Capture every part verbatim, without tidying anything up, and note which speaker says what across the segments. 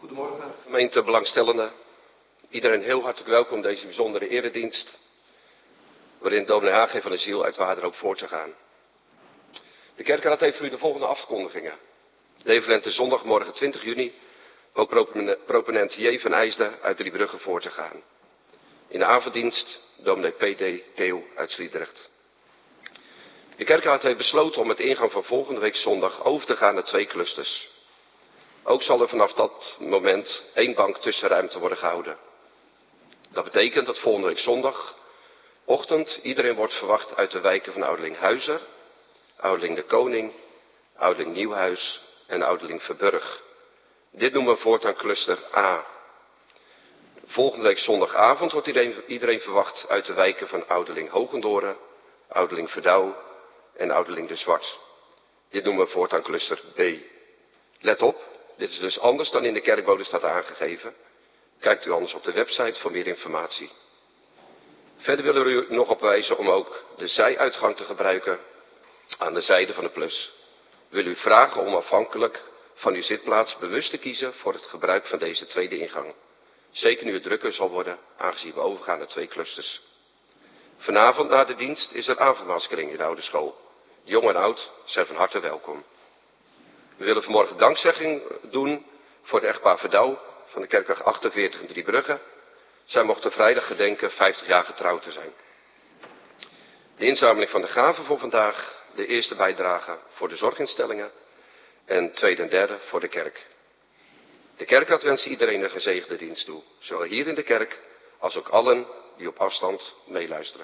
Speaker 1: Goedemorgen, gemeente belangstellenden. Iedereen heel hartelijk welkom deze bijzondere eredienst, waarin dominee H G van de Ziel uit Waardenhoop voort te gaan. De kerkraad heeft voor u de volgende afkondigingen. Develente zondagmorgen twintig juni, ook proponent J. van IJsden uit Driebrugge voor te gaan. In de avonddienst dominee P D Theo uit Sliedrecht. De kerkraad heeft besloten om met ingang van volgende week zondag over te gaan naar twee clusters. Ook zal er vanaf dat moment één bank tussenruimte worden gehouden. Dat betekent dat volgende week zondagochtend iedereen wordt verwacht uit de wijken van Oudeling-Huizer, Oudeling-de-Koning, Oudeling-Nieuwhuis en Oudeling-Verburg. Dit noemen we voortaan cluster A. Volgende week zondagavond wordt iedereen, iedereen verwacht uit de wijken van Oudeling-Hogendoren, Oudeling-Verdouw en Oudeling-de Zwart. Dit noemen we voortaan cluster B. Let op, dit is dus anders dan in de kerkbode staat aangegeven. Kijkt u anders op de website voor meer informatie. Verder willen we u nog op wijzen om ook de zijuitgang te gebruiken aan de zijde van de plus. We willen u vragen om afhankelijk van uw zitplaats bewust te kiezen voor het gebruik van deze tweede ingang. Zeker nu het drukker zal worden, aangezien we overgaan naar twee clusters. Vanavond na de dienst is er avondmaalskring in de oude school. Jong en oud zijn van harte welkom. We willen vanmorgen dankzegging doen voor het echtpaar Verdouw van de kerkweg achtenveertig in Driebrugge. Zij mochten vrijdag gedenken vijftig jaar getrouwd te zijn. De inzameling van de gaven voor vandaag, de eerste bijdrage voor de zorginstellingen en tweede en derde voor de kerk. De kerkraad wenst iedereen een gezegende dienst toe, zowel hier in de kerk als ook allen die op afstand meeluisteren.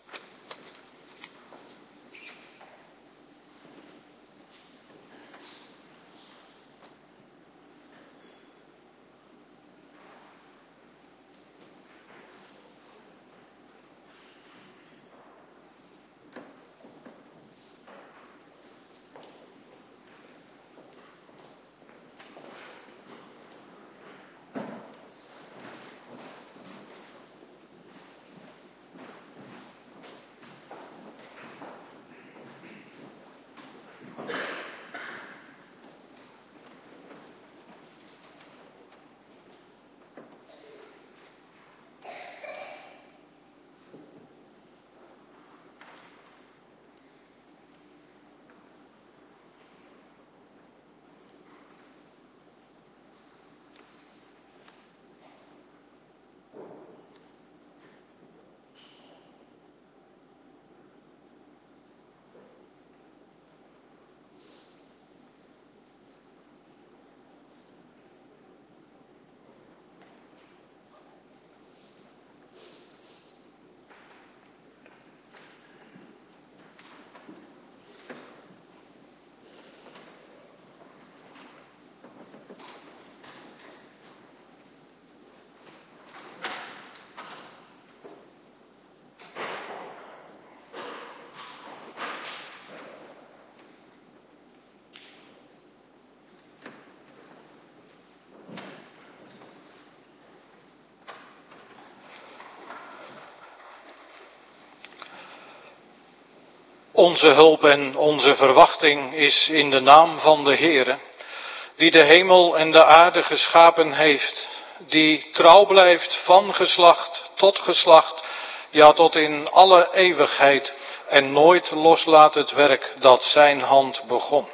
Speaker 2: Onze hulp en onze verwachting is in de naam van de Heere, die de hemel en de aarde geschapen heeft, die trouw blijft van geslacht tot geslacht, ja tot in alle eeuwigheid en nooit loslaat het werk dat zijn hand begon.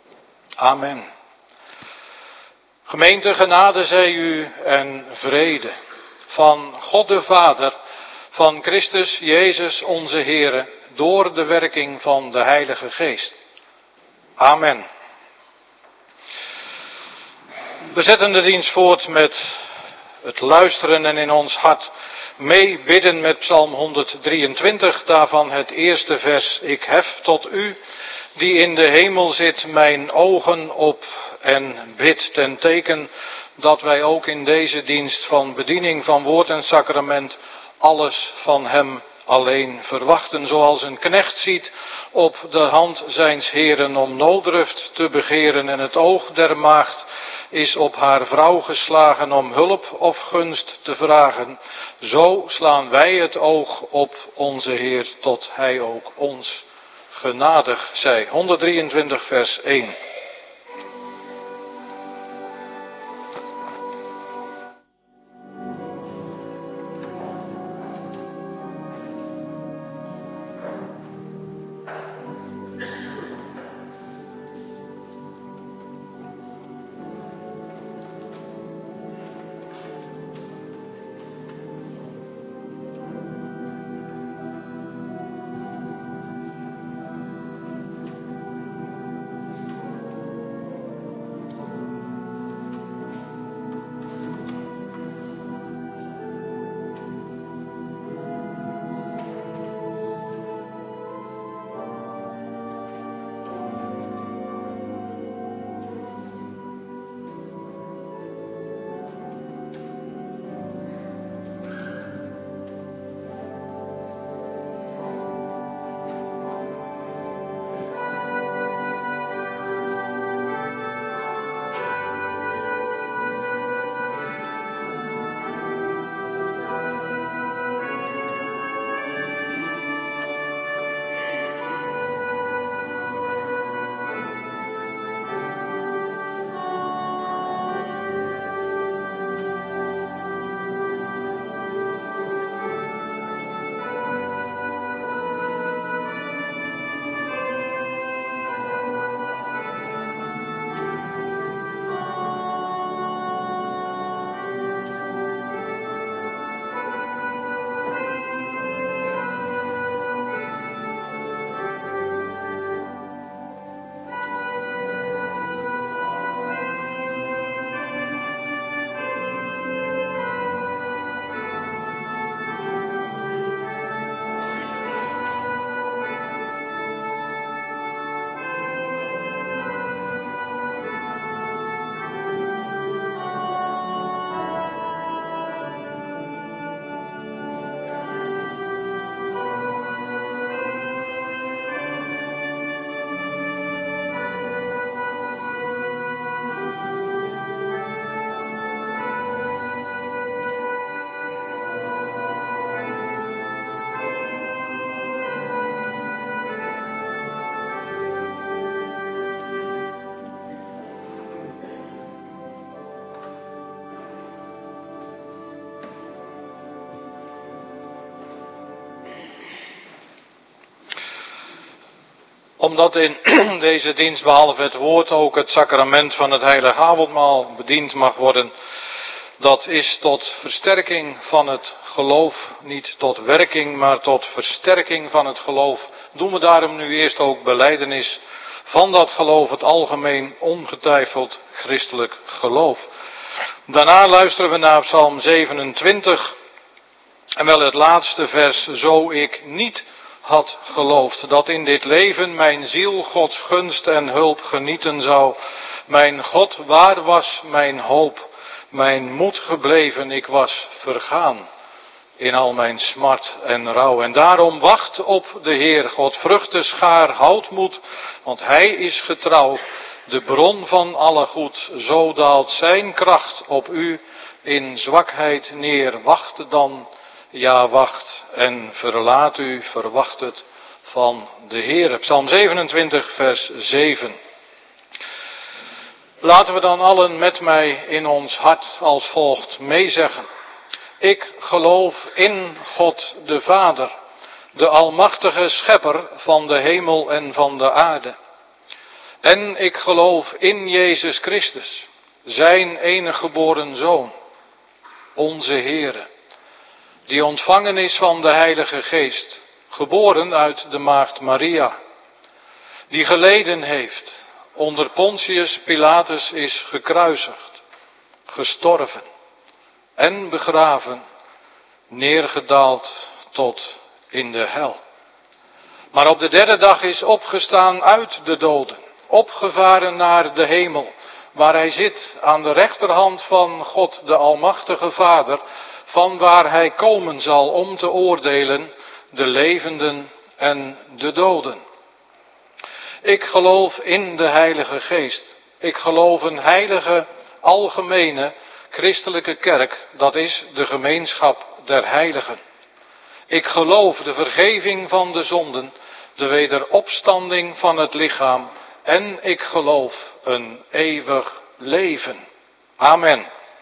Speaker 2: Amen. Gemeente, genade zij u en vrede van God de Vader, van Christus Jezus onze Heere, door de werking van de Heilige Geest. Amen. We zetten de dienst voort met het luisteren en in ons hart meebidden met Psalm honderddrieëntwintig, daarvan het eerste vers. Ik hef tot u, die in de hemel zit, mijn ogen op en bid ten teken dat wij ook in deze dienst van bediening van woord en sacrament alles van hem alleen verwachten, zoals een knecht ziet op de hand zijns heren om nooddruft te begeren en het oog der maagd is op haar vrouw geslagen om hulp of gunst te vragen. Zo slaan wij het oog op onze Heer tot hij ook ons genadig zij. honderddrieëntwintig vers één. Omdat in deze dienst behalve het woord ook het sacrament van het heilige avondmaal bediend mag worden. Dat is tot versterking van het geloof, niet tot werking, maar tot versterking van het geloof. Doen we daarom nu eerst ook belijdenis van dat geloof, het algemeen ongetwijfeld christelijk geloof. Daarna luisteren we naar Psalm zevenentwintig en wel het laatste vers. Zo ik niet had geloofd dat in dit leven mijn ziel Gods gunst en hulp genieten zou. Mijn God, waar was mijn hoop? Mijn moed gebleven, ik was vergaan in al mijn smart en rouw. En daarom wacht op de Heer, God vruchtenschaar, houd moed, want Hij is getrouw, de bron van alle goed. Zo daalt zijn kracht op u in zwakheid neer. Wacht dan, ja wacht, en verlaat u, verwacht het van de Heer. Psalm zevenentwintig, vers zeven. Laten we dan allen met mij in ons hart als volgt meezeggen. Ik geloof in God de Vader, de almachtige schepper van de hemel en van de aarde. En ik geloof in Jezus Christus, zijn enige geboren Zoon, onze Heere, die ontvangen is van de Heilige Geest, geboren uit de maagd Maria, die geleden heeft, onder Pontius Pilatus is gekruisigd, gestorven en begraven, neergedaald tot in de hel. Maar op de derde dag is opgestaan uit de doden, opgevaren naar de hemel, waar hij zit aan de rechterhand van God, de Almachtige Vader, van waar hij komen zal om te oordelen de levenden en de doden. Ik geloof in de Heilige Geest. Ik geloof een heilige, algemene, christelijke kerk, dat is de gemeenschap der heiligen. Ik geloof de vergeving van de zonden, de wederopstanding van het lichaam en ik geloof een eeuwig leven. Amen.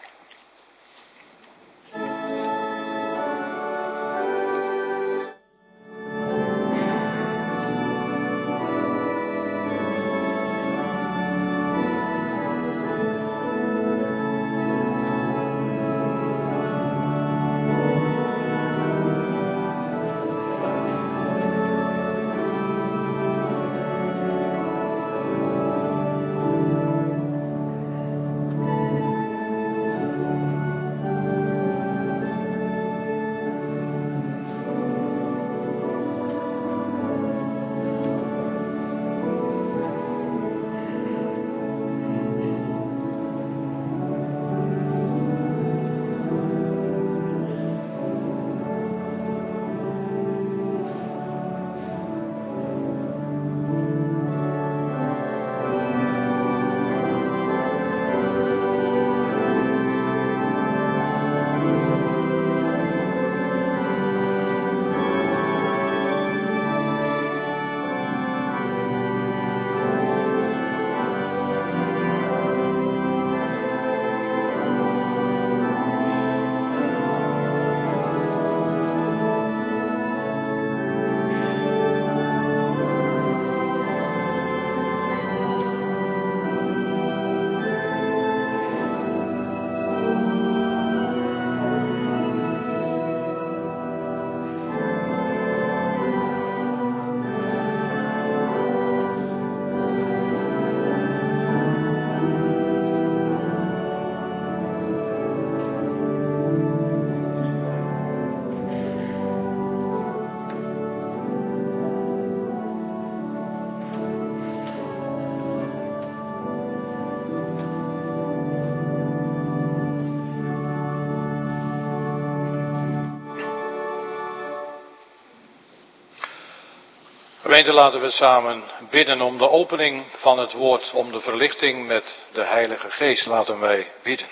Speaker 2: Gemeente, laten we samen bidden om de opening van het woord, om de verlichting met de Heilige Geest. Laten wij bidden.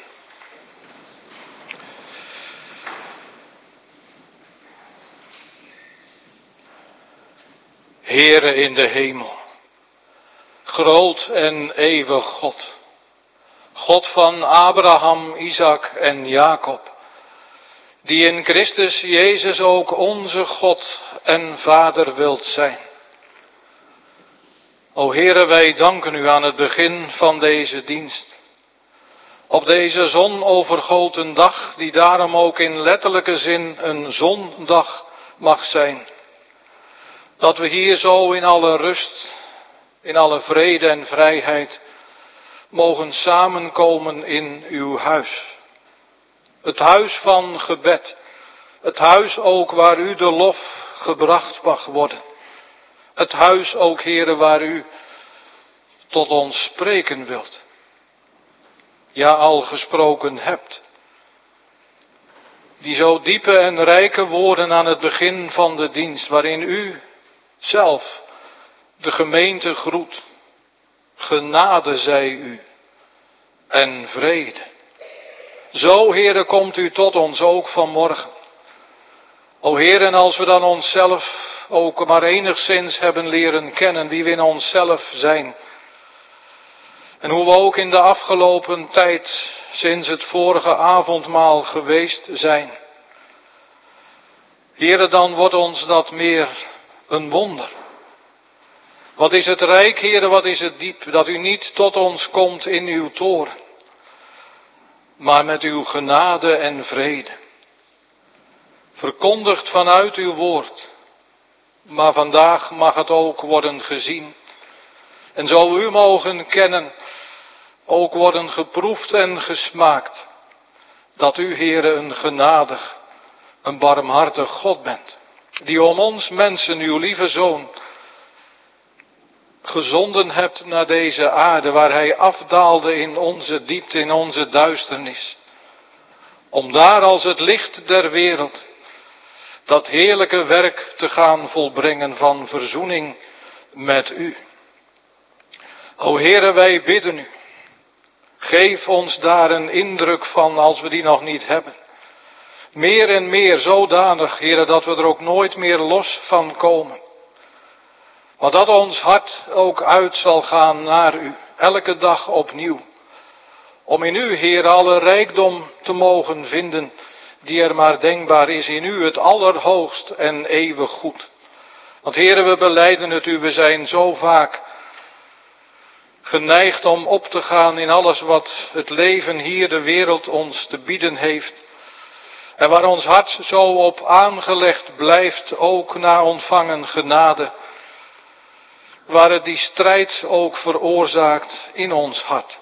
Speaker 2: Heere in de hemel, groot en eeuwig God, God van Abraham, Isaac en Jacob, die in Christus Jezus ook onze God en Vader wilt zijn. O Heere, wij danken u aan het begin van deze dienst. Op deze zonovergoten dag, die daarom ook in letterlijke zin een zondag mag zijn. Dat we hier zo in alle rust, in alle vrede en vrijheid mogen samenkomen in uw huis. Het huis van gebed. Het huis ook waar u de lof gebracht mag worden. Het huis ook, Heere, waar u tot ons spreken wilt. Ja, al gesproken hebt. Die zo diepe en rijke woorden aan het begin van de dienst, waarin u zelf de gemeente groet. Genade zij u en vrede. Zo, Heere, komt u tot ons ook vanmorgen. O Heere, en als we dan onszelf ook maar enigszins hebben leren kennen, wie we in onszelf zijn. En hoe we ook in de afgelopen tijd, sinds het vorige avondmaal geweest zijn. Heere, dan wordt ons dat meer een wonder. Wat is het rijk, Heere, wat is het diep, dat u niet tot ons komt in uw toren, maar met uw genade en vrede. Verkondigd vanuit uw woord, maar vandaag mag het ook worden gezien. En zo u mogen kennen, ook worden geproefd en gesmaakt, dat u, Heere, een genadig, een barmhartig God bent, die om ons mensen, uw lieve Zoon, gezonden hebt naar deze aarde, waar hij afdaalde in onze diepte, in onze duisternis. Om daar als het licht der wereld dat heerlijke werk te gaan volbrengen van verzoening met u. O Heere, wij bidden u. Geef ons daar een indruk van als we die nog niet hebben. Meer en meer zodanig, Heere, dat we er ook nooit meer los van komen. Maar dat ons hart ook uit zal gaan naar u, elke dag opnieuw. Om in u, Heere, alle rijkdom te mogen vinden die er maar denkbaar is, in u het allerhoogst en eeuwig goed. Want Heere, we belijden het u, we zijn zo vaak geneigd om op te gaan in alles wat het leven hier, de wereld, ons te bieden heeft. En waar ons hart zo op aangelegd blijft, ook na ontvangen genade. Waar het die strijd ook veroorzaakt in ons hart.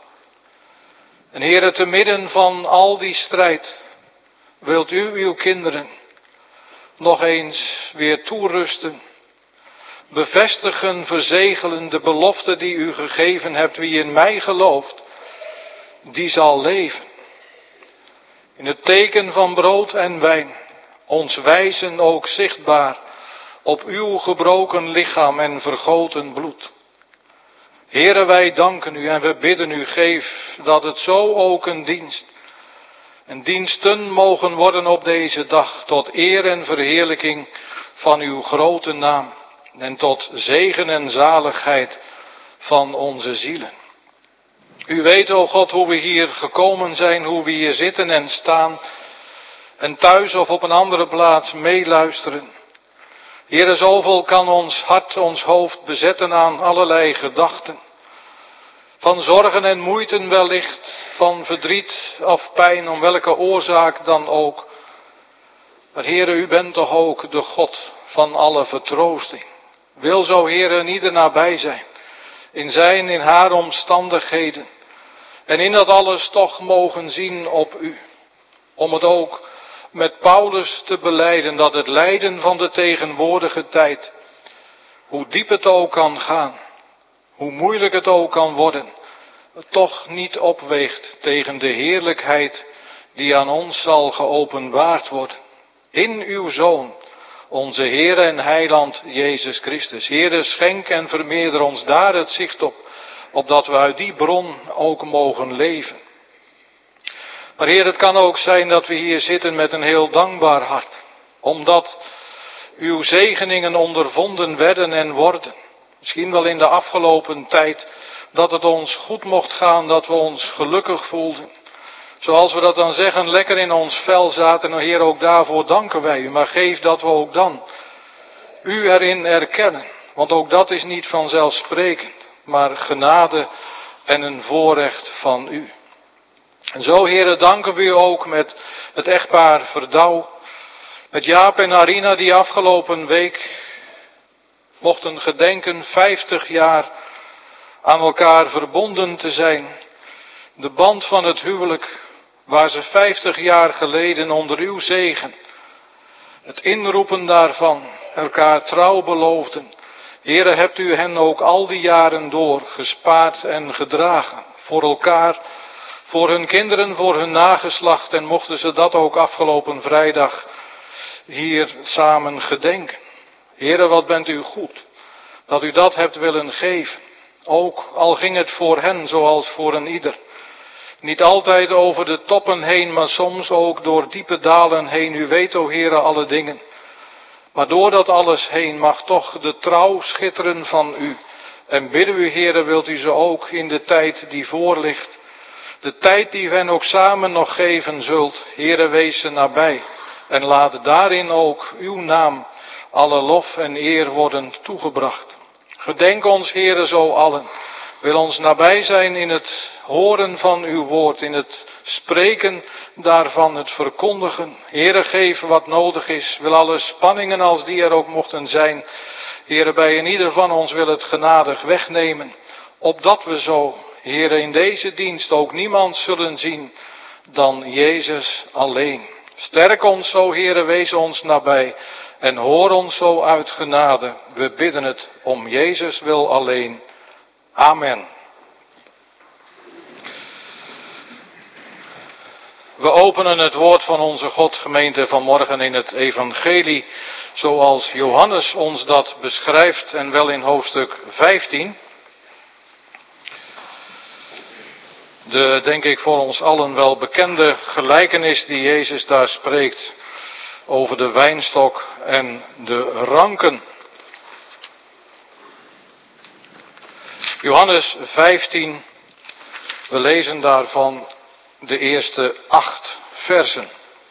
Speaker 2: En Heere, te midden van al die strijd wilt u uw kinderen nog eens weer toerusten. Bevestigen, verzegelen de belofte die u gegeven hebt. Wie in mij gelooft, die zal leven. In het teken van brood en wijn, ons wijzen ook zichtbaar op uw gebroken lichaam en vergoten bloed. Heere, wij danken u en we bidden u, geef dat het zo ook een dienst en diensten mogen worden op deze dag, tot eer en verheerlijking van uw grote naam en tot zegen en zaligheid van onze zielen. U weet, o God, hoe we hier gekomen zijn, hoe we hier zitten en staan en thuis of op een andere plaats meeluisteren. Heere, zoveel kan ons hart, ons hoofd bezetten aan allerlei gedachten. Van zorgen en moeiten wellicht, van verdriet of pijn, om welke oorzaak dan ook. Maar Heere, u bent toch ook de God van alle vertroosting. Wil zo, Heere, een ieder nabij zijn, in zijn, in haar omstandigheden. En in dat alles toch mogen zien op u. Om het ook met Paulus te belijden, dat het lijden van de tegenwoordige tijd, hoe diep het ook kan gaan, hoe moeilijk het ook kan worden, het toch niet opweegt tegen de heerlijkheid die aan ons zal geopenbaard worden. In uw Zoon, onze Heer en Heiland Jezus Christus. Heere, schenk en vermeerder ons daar het zicht op, opdat we uit die bron ook mogen leven. Maar Heer, het kan ook zijn dat we hier zitten met een heel dankbaar hart, omdat uw zegeningen ondervonden werden en worden. Misschien wel in de afgelopen tijd dat het ons goed mocht gaan, dat we ons gelukkig voelden. Zoals we dat dan zeggen, lekker in ons vel zaten. En Heer, ook daarvoor danken wij u. Maar geef dat we ook dan u erin erkennen. Want ook dat is niet vanzelfsprekend. maar genade en een voorrecht van u. En zo, Heere, danken we u ook met het echtpaar Verdouw, met Jaap en Arina die afgelopen week mochten gedenken vijftig jaar aan elkaar verbonden te zijn. De band van het huwelijk waar ze vijftig jaar geleden onder uw zegen, het inroepen daarvan, elkaar trouw beloofden. Heere, hebt u hen ook al die jaren door gespaard en gedragen. Voor elkaar, voor hun kinderen, voor hun nageslacht. En mochten ze dat ook afgelopen vrijdag hier samen gedenken. Heere, wat bent u goed dat u dat hebt willen geven. Ook al ging het voor hen zoals voor een ieder. Niet altijd over de toppen heen, maar soms ook door diepe dalen heen. U weet, o Heere, alle dingen. Maar door dat alles heen mag toch de trouw schitteren van u. En bidden u, Heere, wilt u ze ook in de tijd die voor ligt, de tijd die u hen ook samen nog geven zult, Heere, wees ze nabij. En laat daarin ook uw naam, alle lof en eer worden toegebracht. Gedenk ons, Heere, zo allen. Wil ons nabij zijn in het horen van uw woord, in het spreken daarvan, het verkondigen. Heere, geef wat nodig is. Wil alle spanningen als die er ook mochten zijn, Heere, bij een ieder van ons wil het genadig wegnemen. Opdat we zo, Heere, in deze dienst ook niemand zullen zien dan Jezus alleen. Sterk ons zo, Heere, wees ons nabij. En hoor ons zo uit genade. We bidden het om Jezus wil alleen. Amen. We openen het woord van onze God, gemeente, vanmorgen in het evangelie, zoals Johannes ons dat beschrijft, en wel in hoofdstuk vijftien. De, denk ik, voor ons allen wel bekende gelijkenis die Jezus daar spreekt over de wijnstok en de ranken. Johannes vijftien, we lezen daarvan de eerste acht versen.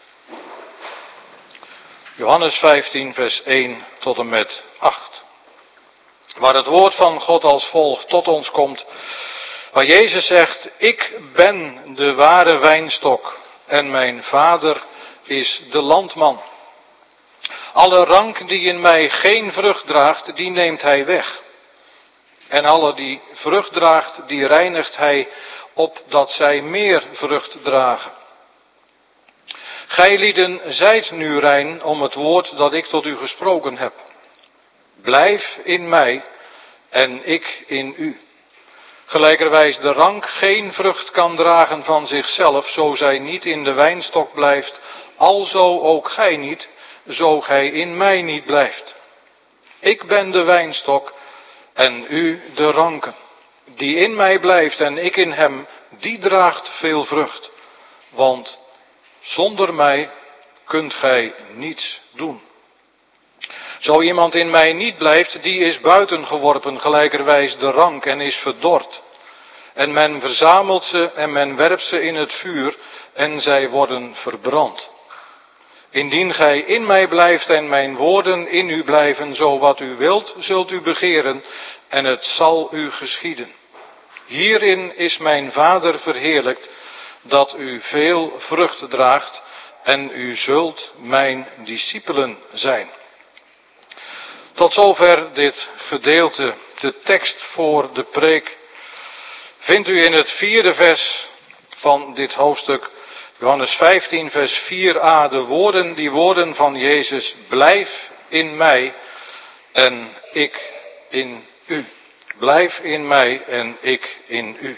Speaker 2: Johannes vijftien, vers één tot en met acht. Waar het woord van God als volgt tot ons komt. Waar Jezus zegt, ik ben de ware wijnstok en mijn vader is de landman. Alle rank die in mij geen vrucht draagt, die neemt hij weg. En alle die vrucht draagt, die reinigt hij, opdat zij meer vrucht dragen. Gijlieden zijt nu rein om het woord dat ik tot u gesproken heb. Blijf in mij en ik in u. Gelijkerwijs de rank geen vrucht kan dragen van zichzelf, zo zij niet in de wijnstok blijft, alzo ook gij niet, zo gij in mij niet blijft. Ik ben de wijnstok en u de ranken. Die in mij blijft en ik in hem, die draagt veel vrucht. Want zonder mij kunt gij niets doen. Zo iemand in mij niet blijft, die is buiten geworpen, gelijkerwijs de rank, en is verdord. En men verzamelt ze en men werpt ze in het vuur en zij worden verbrand. Indien gij in mij blijft en mijn woorden in u blijven, zo wat u wilt, zult u begeren en het zal u geschieden. Hierin is mijn Vader verheerlijkt, dat u veel vrucht draagt en u zult mijn discipelen zijn. Tot zover dit gedeelte. De tekst voor de preek vindt u in het vierde vers van dit hoofdstuk, Johannes vijftien, vers vier a, de woorden, die woorden van Jezus, blijf in mij en ik in u. Blijf in mij en ik in u.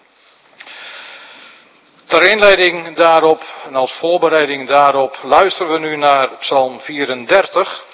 Speaker 2: Ter inleiding daarop en als voorbereiding daarop luisteren we nu naar Psalm vierendertig.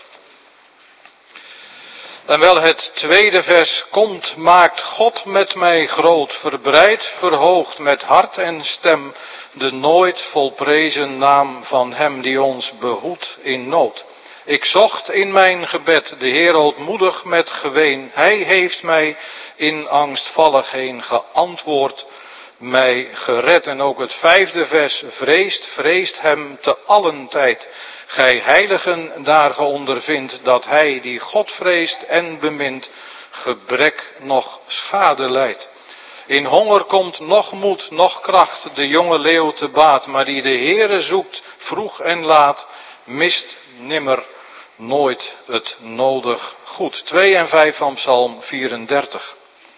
Speaker 2: En wel het tweede vers, komt, maakt God met mij groot, verbreid, verhoogd met hart en stem, de nooit volprezen naam van hem die ons behoedt in nood. Ik zocht in mijn gebed de Heer ootmoedig met geween, hij heeft mij in angstvallig heen geantwoord, mij gered. En ook het vijfde vers, vreest, vreest hem te allen tijd. Gij heiligen daar ge ondervindt dat hij die God vreest en bemint, gebrek nog schade leidt. In honger komt nog moed, nog kracht de jonge leeuw te baat, maar die de Heere zoekt, vroeg en laat, mist nimmer nooit het nodig goed. twee en vijf van Psalm vierendertig.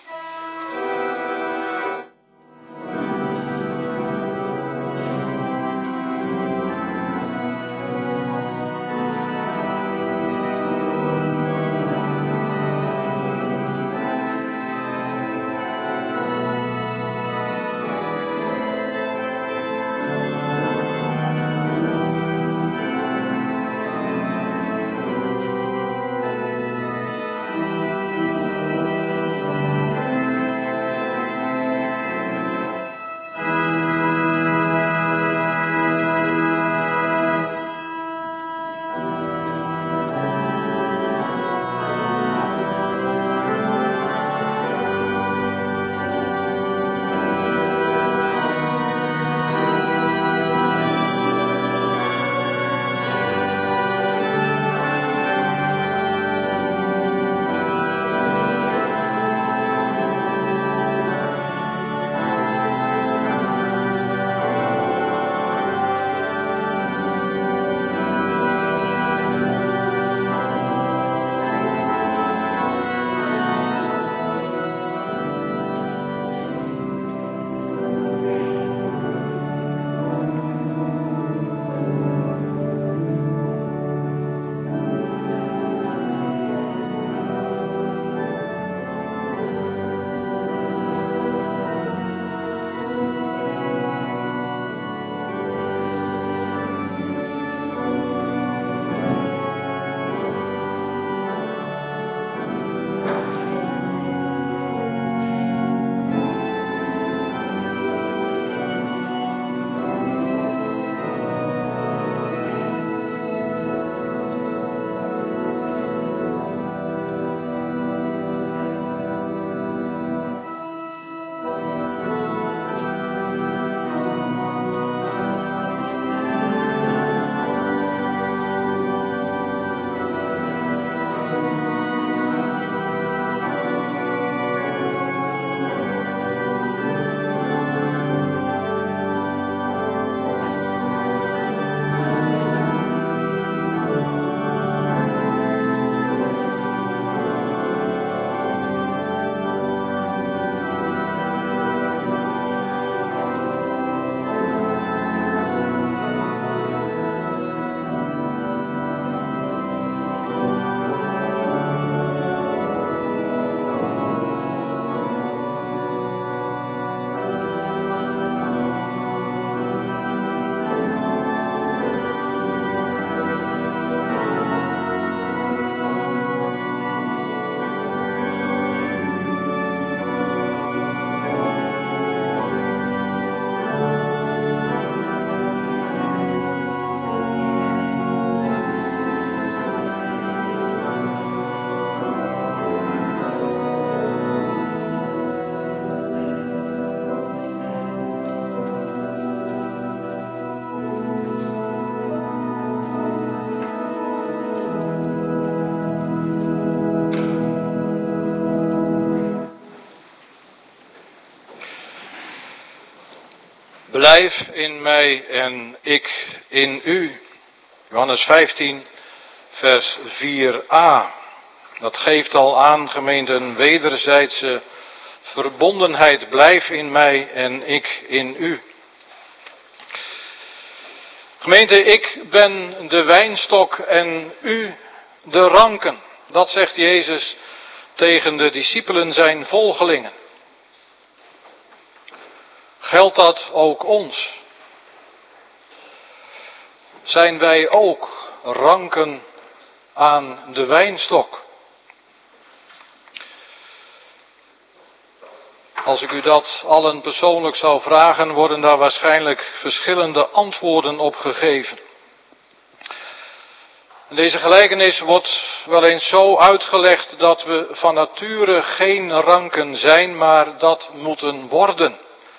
Speaker 2: Blijf in mij en ik in u. Johannes vijftien, vers vier a. Dat geeft al aan, gemeente, een wederzijdse verbondenheid. Blijf in mij en ik in u. Gemeente, ik ben de wijnstok en u de ranken. Dat zegt Jezus tegen de discipelen, zijn volgelingen. Geldt dat ook ons? Zijn wij ook ranken aan de wijnstok? Als ik u dat allen persoonlijk zou vragen, worden daar waarschijnlijk verschillende antwoorden op gegeven. Deze gelijkenis wordt wel eens zo uitgelegd dat we van nature geen ranken zijn, maar dat moeten worden.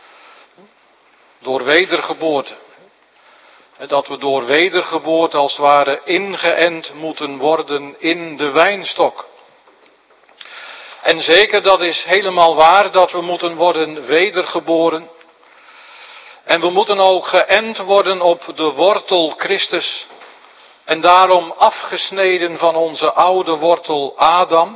Speaker 2: Door wedergeboorte. Dat we door wedergeboorte als het ware ingeënt moeten worden in de wijnstok. En zeker, dat is helemaal waar, dat we moeten worden wedergeboren. En we moeten ook geënt worden op de wortel Christus. En daarom afgesneden van onze oude wortel Adam.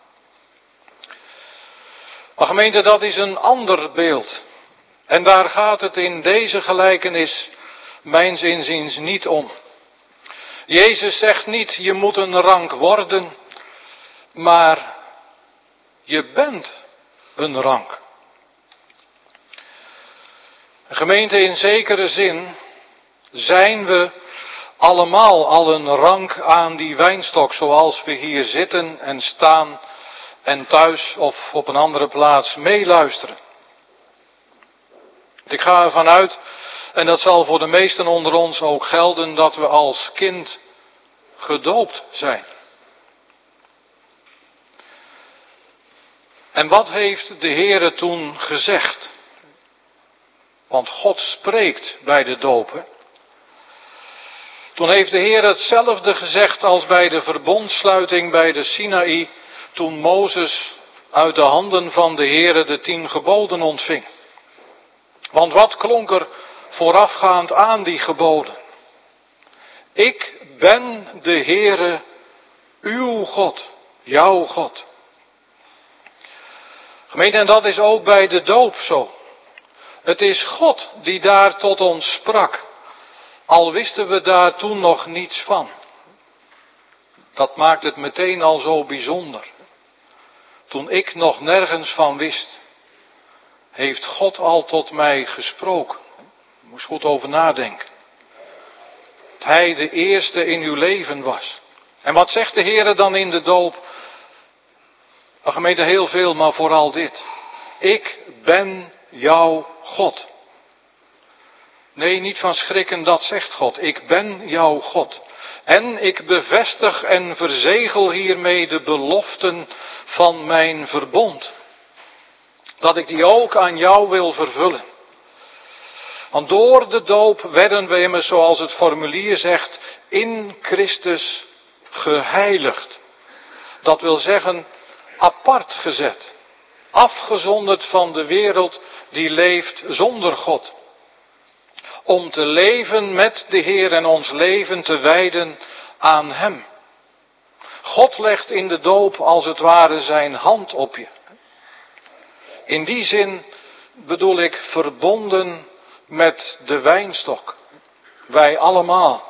Speaker 2: Maar gemeente, dat is een ander beeld. En daar gaat het in deze gelijkenis mijns inziens niet om. Jezus zegt niet, je moet een rank worden, maar je bent een rank. Gemeente, in zekere zin zijn we allemaal al een rank aan die wijnstok, zoals we hier zitten en staan en thuis of op een andere plaats meeluisteren. Ik ga ervan uit, en dat zal voor de meesten onder ons ook gelden, dat we als kind gedoopt zijn. En wat heeft de Heere toen gezegd? Want God spreekt bij de dopen. Toen heeft de Heer hetzelfde gezegd als bij de verbondsluiting bij de Sinaï, toen Mozes uit de handen van de Heere de tien geboden ontving. Want wat klonk er voorafgaand aan die geboden? Ik ben de Heere, uw God, jouw God. Gemeente, en dat is ook bij de doop zo. Het is God die daar tot ons sprak, al wisten we daar toen nog niets van. Dat maakt het meteen al zo bijzonder. Toen ik nog nergens van wist, heeft God al tot mij gesproken. Ik moest goed over nadenken. Dat Hij de eerste in uw leven was. En wat zegt de Heer dan in de doop? Nou, gemeente, heel veel, maar vooral dit. Ik ben jouw God. Nee, niet van schrikken, dat zegt God. Ik ben jouw God. En ik bevestig en verzegel hiermee de beloften van mijn verbond. Dat ik die ook aan jou wil vervullen. Want door de doop werden we immers, zoals het formulier zegt, in Christus geheiligd. Dat wil zeggen, apart gezet. Afgezonderd van de wereld die leeft zonder God. Om te leven met de Heer en ons leven te wijden aan Hem. God legt in de doop als het ware zijn hand op je. In die zin bedoel ik verbonden met de wijnstok. Wij allemaal.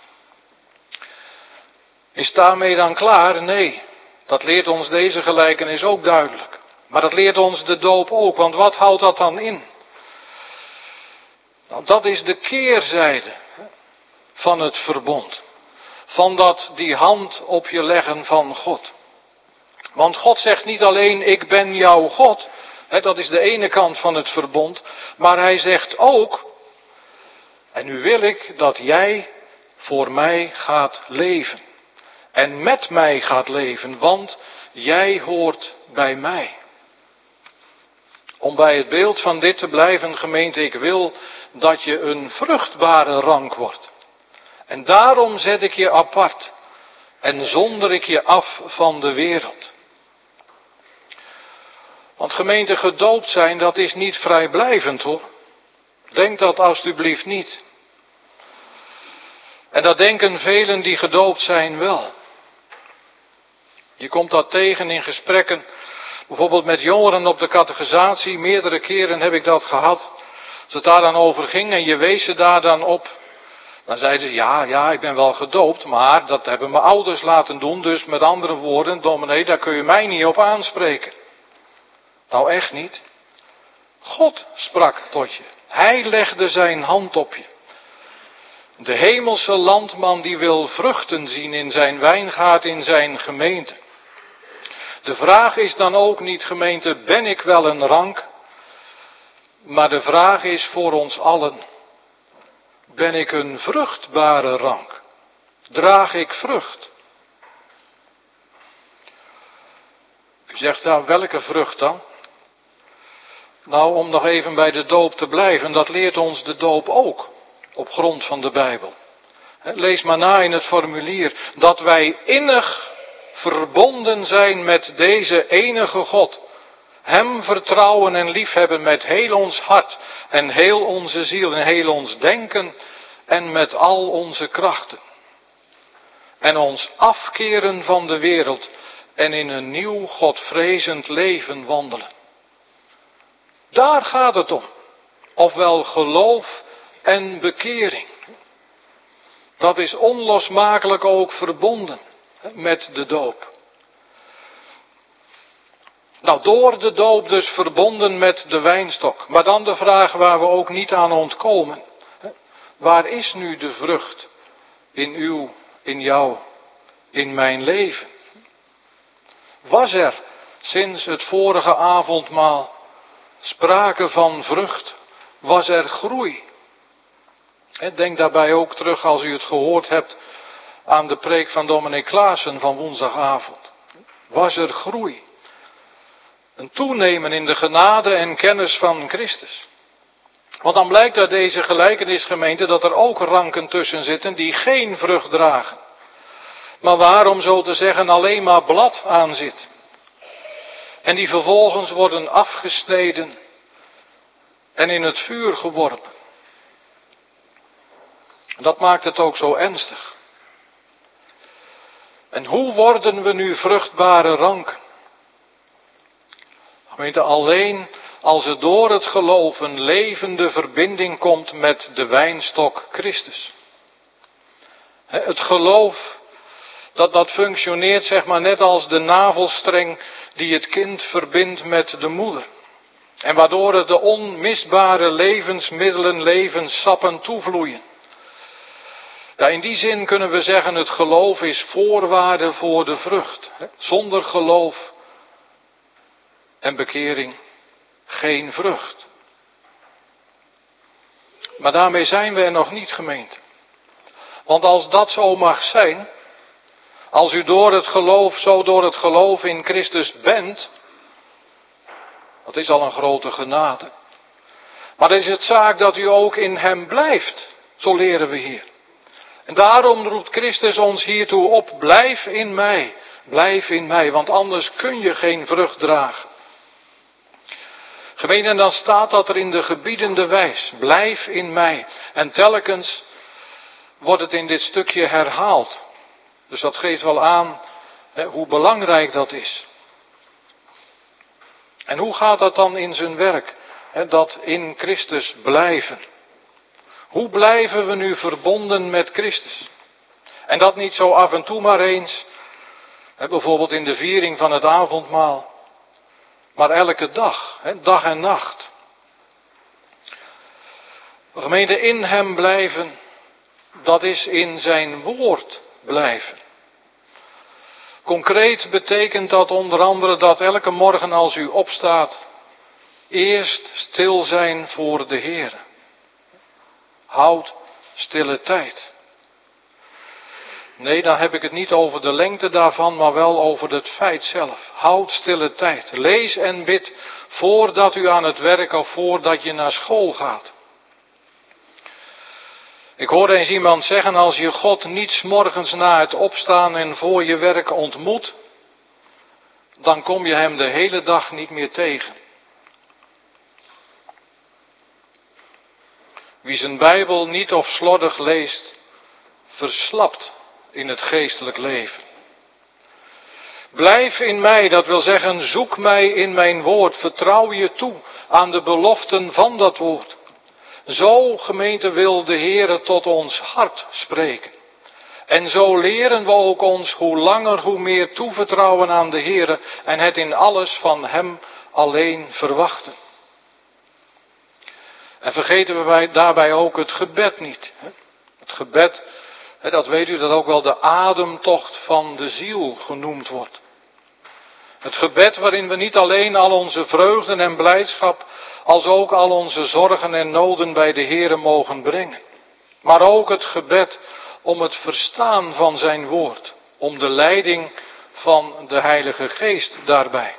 Speaker 2: Is daarmee dan klaar? Nee. Dat leert ons deze gelijkenis ook duidelijk. Maar dat leert ons de doop ook. Want wat houdt dat dan in? Nou, dat is de keerzijde van het verbond. Van dat die hand op je leggen van God. Want God zegt niet alleen, ik ben jouw God. Hè, dat is de ene kant van het verbond. Maar hij zegt ook, en nu wil ik dat jij voor mij gaat leven. En met mij gaat leven, want jij hoort bij mij. Om bij het beeld van dit te blijven, gemeente, ik wil dat je een vruchtbare rank wordt. En daarom zet ik je apart en zonder ik je af van de wereld. Want gemeente, gedoopt zijn, dat is niet vrijblijvend hoor. Denk dat alstublieft niet. En dat denken velen die gedoopt zijn wel. Je komt dat tegen in gesprekken, bijvoorbeeld met jongeren op de catechisatie. Meerdere keren heb ik dat gehad. Als het daar dan over ging en je wees ze daar dan op. Dan zeiden ze, ja, ja, ik ben wel gedoopt, maar dat hebben mijn ouders laten doen. Dus met andere woorden, dominee, daar kun je mij niet op aanspreken. Nou echt niet. God sprak tot je. Hij legde zijn hand op je. De hemelse landman die wil vruchten zien in zijn wijngaard, in zijn gemeente. De vraag is dan ook niet, gemeente, ben ik wel een rank? Maar de vraag is voor ons allen, ben ik een vruchtbare rank? Draag ik vrucht? U zegt, nou, welke vrucht dan? Nou, om nog even bij de doop te blijven, dat leert ons de doop ook, op grond van de Bijbel. Lees maar na in het formulier, dat wij innig verbonden zijn met deze enige God. Hem vertrouwen en liefhebben met heel ons hart en heel onze ziel en heel ons denken en met al onze krachten. En ons afkeren van de wereld en in een nieuw Godvrezend leven wandelen. Daar gaat het om. Ofwel geloof en bekering. Dat is onlosmakelijk ook verbonden met de doop. Nou, door de doop dus verbonden met de wijnstok. Maar dan de vraag waar we ook niet aan ontkomen. Waar is nu de vrucht in uw, in jou, in mijn leven? Was er sinds het vorige avondmaal sprake van vrucht? Was er groei? Denk daarbij ook terug, als u het gehoord hebt, aan de preek van dominee Klaassen van woensdagavond. Was er groei? Een toenemen in de genade en kennis van Christus. Want dan blijkt uit deze gelijkenisgemeente dat er ook ranken tussen zitten die geen vrucht dragen. Maar waarom zo te zeggen alleen maar blad aan zit. En die vervolgens worden afgesneden en in het vuur geworpen. Dat maakt het ook zo ernstig. En hoe worden we nu vruchtbare ranken? Gemeente, alleen als er door het geloof een levende verbinding komt met de wijnstok Christus. Het geloof, dat, dat functioneert zeg maar net als de navelstreng die het kind verbindt met de moeder. En waardoor het de onmisbare levensmiddelen, levenssappen toevloeien. Ja, in die zin kunnen we zeggen, het geloof is voorwaarde voor de vrucht. Zonder geloof en bekering geen vrucht. Maar daarmee zijn we er nog niet, gemeente. Want als dat zo mag zijn, als u door het geloof, zo door het geloof in Christus bent, dat is al een grote genade. Maar dan is het zaak dat u ook in hem blijft, zo leren we hier. En daarom roept Christus ons hiertoe op, blijf in mij, blijf in mij, want anders kun je geen vrucht dragen. Gemeente, en dan staat dat er in de gebiedende wijs, blijf in mij. En telkens wordt het in dit stukje herhaald. Dus dat geeft wel aan hè, hoe belangrijk dat is. En hoe gaat dat dan in zijn werk, hè, dat in Christus blijven? Hoe blijven we nu verbonden met Christus? En dat niet zo af en toe maar eens, hè, bijvoorbeeld in de viering van het avondmaal. Maar elke dag, hè, dag en nacht. Gemeente, in hem blijven, dat is in zijn woord blijven. Concreet betekent dat onder andere dat elke morgen als u opstaat, eerst stil zijn voor de Heer. Houd stille tijd. Nee, dan heb ik het niet over de lengte daarvan, maar wel over het feit zelf. Houd stille tijd. Lees en bid voordat u aan het werk of voordat je naar school gaat. Ik hoorde eens iemand zeggen, als je God niet 's morgens na het opstaan en voor je werk ontmoet, dan kom je hem de hele dag niet meer tegen. Wie zijn Bijbel niet of slordig leest, verslapt in het geestelijk leven. Blijf in mij, dat wil zeggen, zoek mij in mijn woord, vertrouw je toe aan de beloften van dat woord. Zo, gemeente, wil de Heere tot ons hart spreken. En zo leren we ook ons hoe langer hoe meer toevertrouwen aan de Heere en het in alles van Hem alleen verwachten. En vergeten we daarbij ook het gebed niet. Het gebed, dat weet u, dat ook wel de ademtocht van de ziel genoemd wordt. Het gebed waarin we niet alleen al onze vreugden en blijdschap, als ook al onze zorgen en noden bij de Heere mogen brengen. Maar ook het gebed om het verstaan van zijn woord, om de leiding van de Heilige Geest daarbij.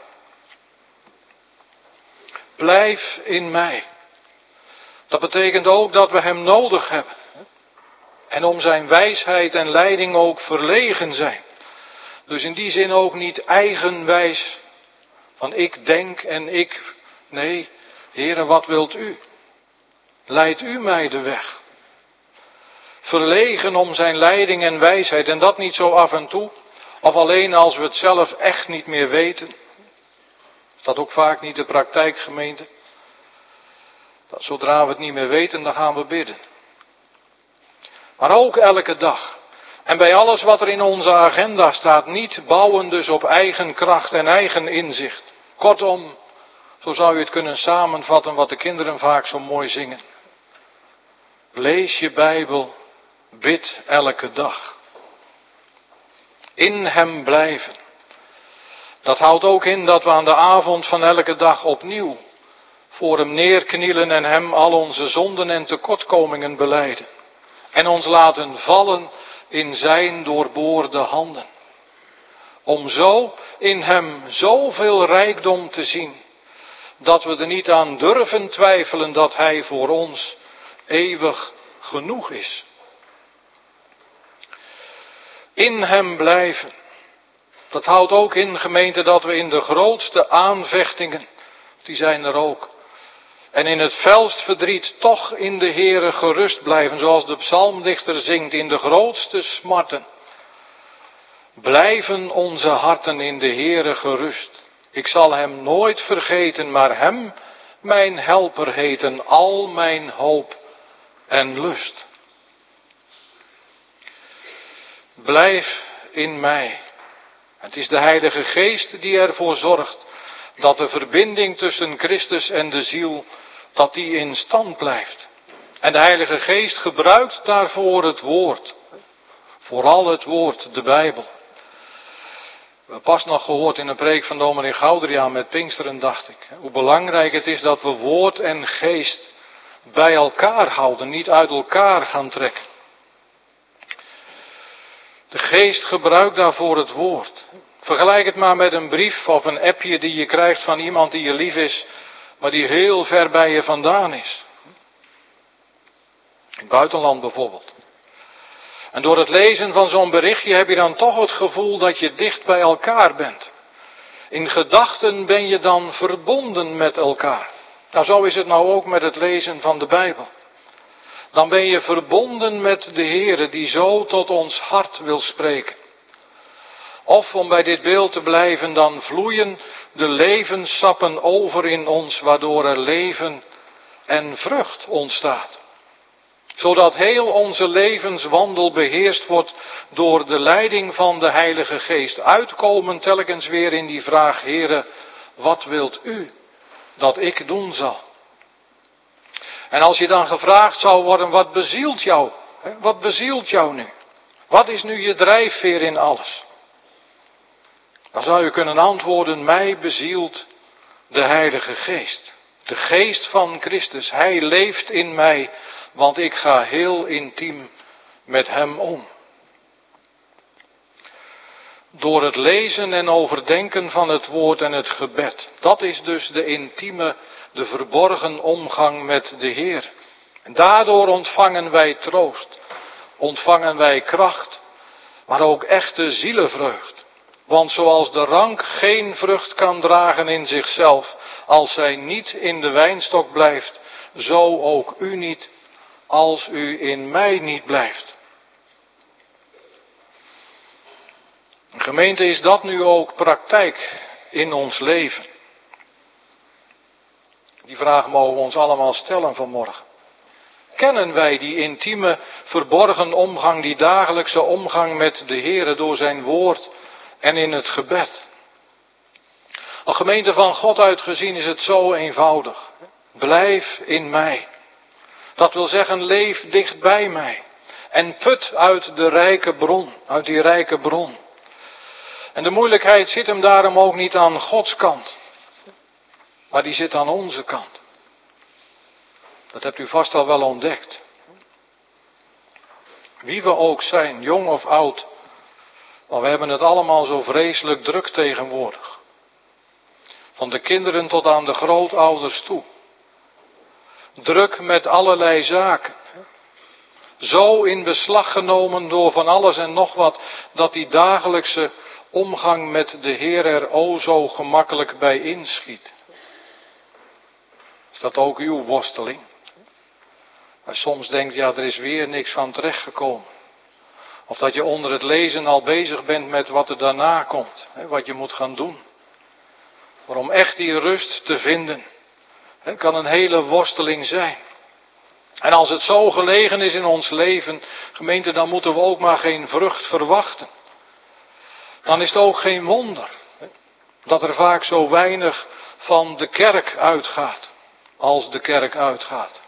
Speaker 2: Blijf in mij. Dat betekent ook dat we hem nodig hebben. En om zijn wijsheid en leiding ook verlegen zijn. Dus in die zin ook niet eigenwijs, van ik denk en ik, nee, Heere, wat wilt u? Leidt u mij de weg? Verlegen om zijn leiding en wijsheid, en dat niet zo af en toe, of alleen als we het zelf echt niet meer weten. Is dat ook vaak niet de praktijk, gemeente? Dat zodra we het niet meer weten, dan gaan we bidden. Maar ook elke dag. En bij alles wat er in onze agenda staat, niet bouwen dus op eigen kracht en eigen inzicht. Kortom, zo zou je het kunnen samenvatten wat de kinderen vaak zo mooi zingen. Lees je Bijbel, bid elke dag. In hem blijven. Dat houdt ook in dat we aan de avond van elke dag opnieuw voor hem neerknielen en hem al onze zonden en tekortkomingen belijden. En ons laten vallen in zijn doorboorde handen. Om zo in hem zoveel rijkdom te zien, dat we er niet aan durven twijfelen dat hij voor ons eeuwig genoeg is. In hem blijven. Dat houdt ook in, gemeente, dat we in de grootste aanvechtingen, die zijn er ook, en in het felst verdriet toch in de Heere gerust blijven, zoals de psalmdichter zingt, in de grootste smarten. Blijven onze harten in de Heere gerust. Ik zal hem nooit vergeten, maar hem mijn helper heten, al mijn hoop en lust. Blijf in mij. Het is de Heilige Geest die ervoor zorgt dat de verbinding tussen Christus en de ziel, dat die in stand blijft. En de Heilige Geest gebruikt daarvoor het woord. Vooral het woord, de Bijbel. We hebben pas nog gehoord in een preek van dominee Goudriaan met Pinksteren, dacht ik. Hoe belangrijk het is dat we woord en geest bij elkaar houden, niet uit elkaar gaan trekken. De geest gebruikt daarvoor het woord. Vergelijk het maar met een brief of een appje die je krijgt van iemand die je lief is, maar die heel ver bij je vandaan is. In het buitenland bijvoorbeeld. En door het lezen van zo'n berichtje heb je dan toch het gevoel dat je dicht bij elkaar bent. In gedachten ben je dan verbonden met elkaar. Nou, zo is het nou ook met het lezen van de Bijbel. Dan ben je verbonden met de Heere die zo tot ons hart wil spreken. Of om bij dit beeld te blijven, dan vloeien de levenssappen over in ons, waardoor er leven en vrucht ontstaat. Zodat heel onze levenswandel beheerst wordt door de leiding van de Heilige Geest. Uitkomen telkens weer in die vraag, Heere, wat wilt u dat ik doen zal? En als je dan gevraagd zou worden, wat bezielt jou? Wat bezielt jou nu? Wat is nu je drijfveer in alles? Dan zou je kunnen antwoorden, mij bezielt de Heilige Geest. De Geest van Christus, Hij leeft in mij, want ik ga heel intiem met Hem om. Door het lezen en overdenken van het woord en het gebed. Dat is dus de intieme, de verborgen omgang met de Heer. En daardoor ontvangen wij troost, ontvangen wij kracht, maar ook echte zielenvreugd. Want zoals de rank geen vrucht kan dragen in zichzelf, als zij niet in de wijnstok blijft, zo ook u niet, als u in mij niet blijft. Gemeente, is dat nu ook praktijk in ons leven? Die vraag mogen we ons allemaal stellen vanmorgen. Kennen wij die intieme, verborgen omgang, die dagelijkse omgang met de Heere door zijn woord en in het gebed? Een gemeente van God uitgezien is het zo eenvoudig. Blijf in mij. Dat wil zeggen, leef dicht bij mij. En put uit de rijke bron, uit die rijke bron. En de moeilijkheid zit hem daarom ook niet aan Gods kant, maar die zit aan onze kant. Dat hebt u vast al wel ontdekt. Wie we ook zijn, jong of oud, maar we hebben het allemaal zo vreselijk druk tegenwoordig. Van de kinderen tot aan de grootouders toe. Druk met allerlei zaken. Zo in beslag genomen door van alles en nog wat, dat die dagelijkse omgang met de Heer er o zo gemakkelijk bij inschiet. Is dat ook uw worsteling? Maar soms denkt, ja, er is weer niks van terechtgekomen. Of dat je onder het lezen al bezig bent met wat er daarna komt. Hè, wat je moet gaan doen. Maar om echt die rust te vinden, het kan een hele worsteling zijn. En als het zo gelegen is in ons leven, gemeente, dan moeten we ook maar geen vrucht verwachten. Dan is het ook geen wonder hè, dat er vaak zo weinig van de kerk uitgaat, als de kerk uitgaat.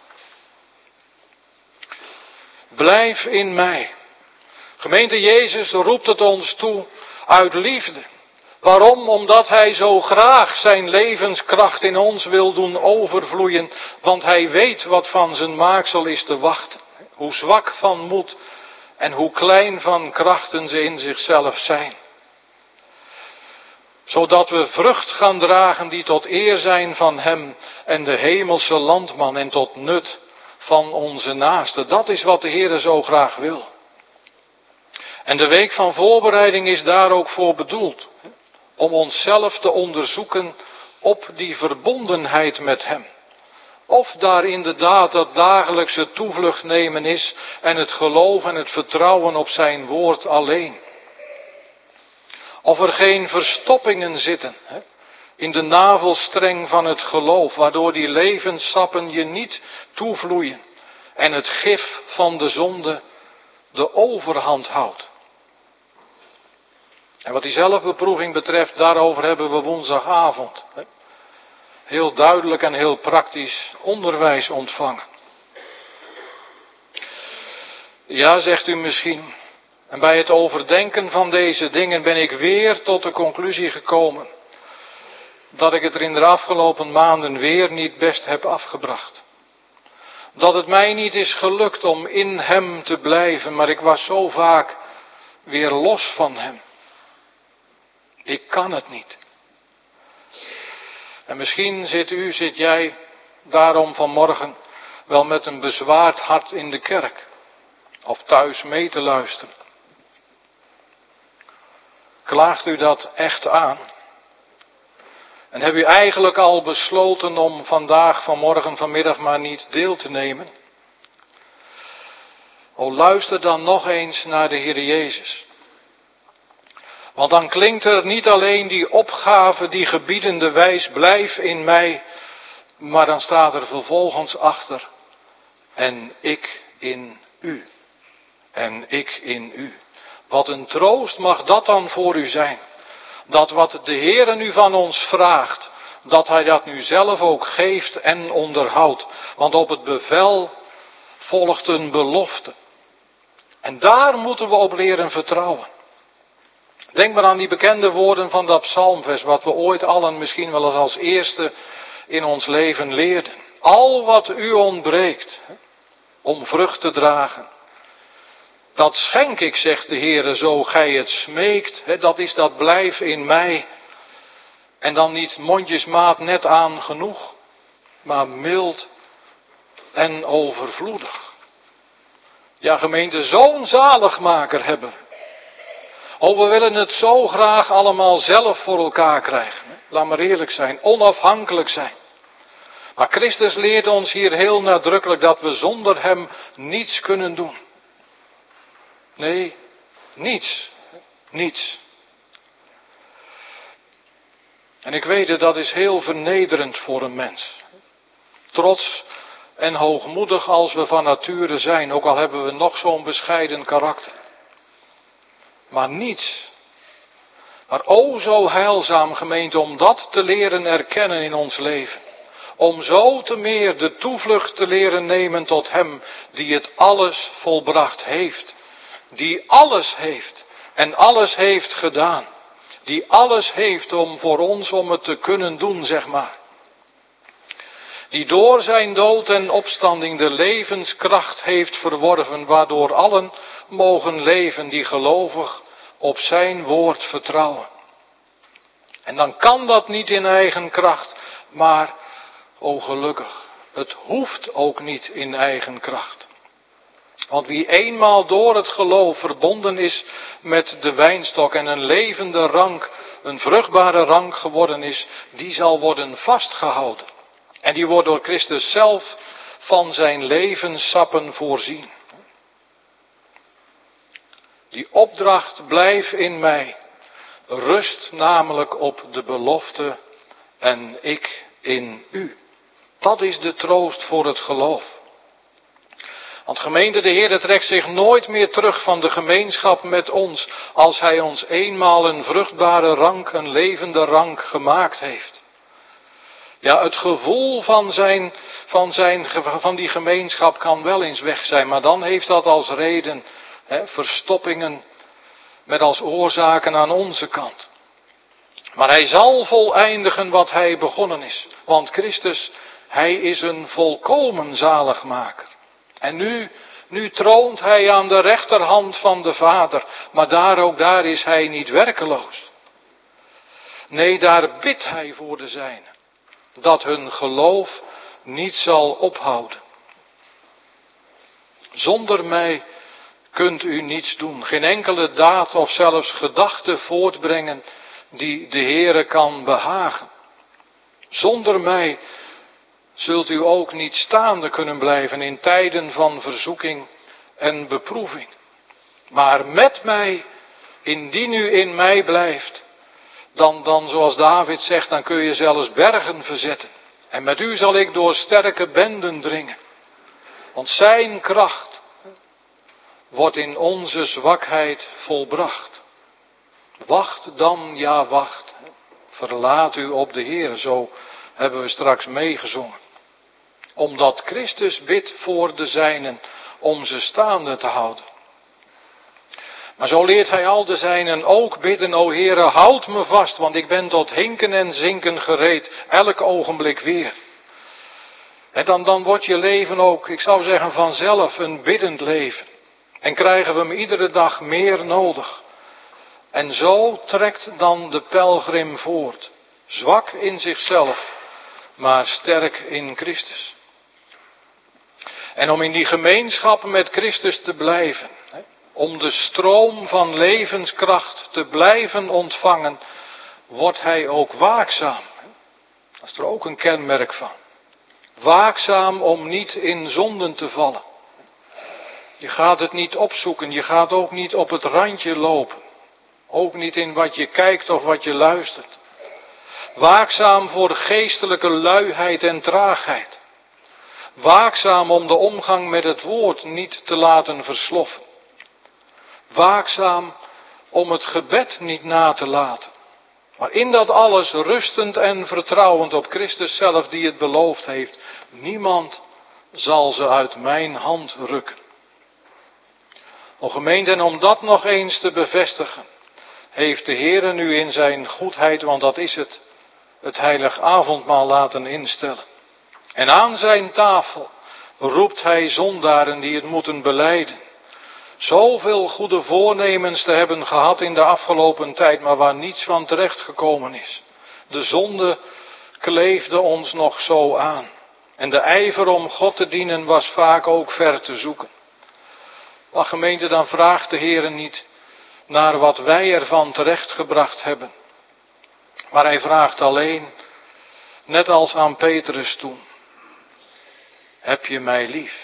Speaker 2: Blijf in mij. Gemeente, Jezus roept het ons toe uit liefde. Waarom? Omdat Hij zo graag zijn levenskracht in ons wil doen overvloeien. Want Hij weet wat van zijn maaksel is te wachten. Hoe zwak van moed en hoe klein van krachten ze in zichzelf zijn. Zodat we vrucht gaan dragen die tot eer zijn van Hem en de hemelse landman en tot nut van onze naaste. Dat is wat de Heer zo graag wil. En de week van voorbereiding is daar ook voor bedoeld. Om onszelf te onderzoeken op die verbondenheid met Hem. Of daar inderdaad dat dagelijkse toevlucht nemen is en het geloof en het vertrouwen op zijn woord alleen. Of er geen verstoppingen zitten hè, in de navelstreng van het geloof, waardoor die levenssappen je niet toevloeien en het gif van de zonde de overhand houdt. En wat die zelfbeproeving betreft, daarover hebben we woensdagavond hè, heel duidelijk en heel praktisch onderwijs ontvangen. Ja, zegt u misschien, en bij het overdenken van deze dingen ben ik weer tot de conclusie gekomen dat ik het er in de afgelopen maanden weer niet best heb afgebracht. Dat het mij niet is gelukt om in Hem te blijven, maar ik was zo vaak weer los van Hem. Ik kan het niet. En misschien zit u, zit jij daarom vanmorgen wel met een bezwaard hart in de kerk. Of thuis mee te luisteren. Klaagt u dat echt aan? En heb u eigenlijk al besloten om vandaag, vanmorgen, vanmiddag maar niet deel te nemen? O, luister dan nog eens naar de Heer Jezus. Want dan klinkt er niet alleen die opgave, die gebiedende wijs, blijf in mij, maar dan staat er vervolgens achter, en ik in u. En ik in u. Wat een troost mag dat dan voor u zijn. Dat wat de Heere nu van ons vraagt, dat Hij dat nu zelf ook geeft en onderhoudt. Want op het bevel volgt een belofte. En daar moeten we op leren vertrouwen. Denk maar aan die bekende woorden van dat psalmvers, wat we ooit allen misschien wel eens als eerste in ons leven leerden. Al wat u ontbreekt, om vrucht te dragen, dat schenk ik, zegt de Heere, zo gij het smeekt. Dat is dat blijf in mij. En dan niet mondjesmaat net aan genoeg, maar mild en overvloedig. Ja, gemeente, zo'n zaligmaker hebben. Oh, we willen het zo graag allemaal zelf voor elkaar krijgen. Laat maar eerlijk zijn, onafhankelijk zijn. Maar Christus leert ons hier heel nadrukkelijk dat we zonder Hem niets kunnen doen. Nee, niets. Niets. En ik weet het, dat is heel vernederend voor een mens. Trots en hoogmoedig als we van nature zijn, ook al hebben we nog zo'n bescheiden karakter. Maar niets. Maar o zo heilzaam, gemeente, om dat te leren erkennen in ons leven. Om zo te meer de toevlucht te leren nemen tot Hem die het alles volbracht heeft. Die alles heeft en alles heeft gedaan. Die alles heeft om voor ons om het te kunnen doen, zeg maar. Die door zijn dood en opstanding de levenskracht heeft verworven, waardoor allen mogen leven die gelovig op zijn woord vertrouwen. En dan kan dat niet in eigen kracht, maar, o gelukkig, het hoeft ook niet in eigen kracht. Want wie eenmaal door het geloof verbonden is met de wijnstok en een levende rank, een vruchtbare rank geworden is, die zal worden vastgehouden. En die wordt door Christus zelf van zijn levenssappen voorzien. Die opdracht blijf in mij, rust namelijk op de belofte en ik in u. Dat is de troost voor het geloof. Want gemeente, de Heer trekt zich nooit meer terug van de gemeenschap met ons, als Hij ons eenmaal een vruchtbare rank, een levende rank gemaakt heeft. Ja, het gevoel van, zijn, van, zijn, van die gemeenschap kan wel eens weg zijn, maar dan heeft dat als reden hè, verstoppingen met als oorzaken aan onze kant. Maar Hij zal voleindigen wat Hij begonnen is, want Christus, Hij is een volkomen zaligmaker. En nu, nu troont Hij aan de rechterhand van de Vader, maar daar ook daar is Hij niet werkeloos. Nee, daar bidt Hij voor de zijnen, dat hun geloof niet zal ophouden. Zonder mij kunt u niets doen, geen enkele daad of zelfs gedachte voortbrengen die de Heere kan behagen. Zonder mij zult u ook niet staande kunnen blijven in tijden van verzoeking en beproeving. Maar met mij, indien u in mij blijft, dan, dan zoals David zegt, dan kun je zelfs bergen verzetten. En met u zal ik door sterke benden dringen. Want zijn kracht wordt in onze zwakheid volbracht. Wacht dan, ja wacht. Verlaat u op de Heer, zo hebben we straks meegezongen. Omdat Christus bidt voor de zijnen om ze staande te houden. Maar zo leert Hij al de zijnen ook bidden, o Heere, houd me vast, want ik ben tot hinken en zinken gereed, elk ogenblik weer. En dan, dan wordt je leven ook, ik zou zeggen vanzelf, een biddend leven. En krijgen we hem iedere dag meer nodig. En zo trekt dan de pelgrim voort, zwak in zichzelf, maar sterk in Christus. En om in die gemeenschap met Christus te blijven, om de stroom van levenskracht te blijven ontvangen, wordt hij ook waakzaam. Dat is er ook een kenmerk van. Waakzaam om niet in zonden te vallen. Je gaat het niet opzoeken, je gaat ook niet op het randje lopen. Ook niet in wat je kijkt of wat je luistert. Waakzaam voor geestelijke luiheid en traagheid. Waakzaam om de omgang met het woord niet te laten versloffen. Waakzaam om het gebed niet na te laten. Maar in dat alles rustend en vertrouwend op Christus zelf die het beloofd heeft. Niemand zal ze uit mijn hand rukken. O gemeente, en om dat nog eens te bevestigen, heeft de Heere nu in zijn goedheid, want dat is het, het heilig avondmaal laten instellen. En aan zijn tafel roept hij zondaren die het moeten belijden. Zoveel goede voornemens te hebben gehad in de afgelopen tijd, maar waar niets van terecht gekomen is. De zonde kleefde ons nog zo aan. En de ijver om God te dienen was vaak ook ver te zoeken. Maar gemeente, dan vraagt de Heere niet naar wat wij ervan terechtgebracht hebben. Maar hij vraagt alleen, net als aan Petrus toen, heb je mij lief?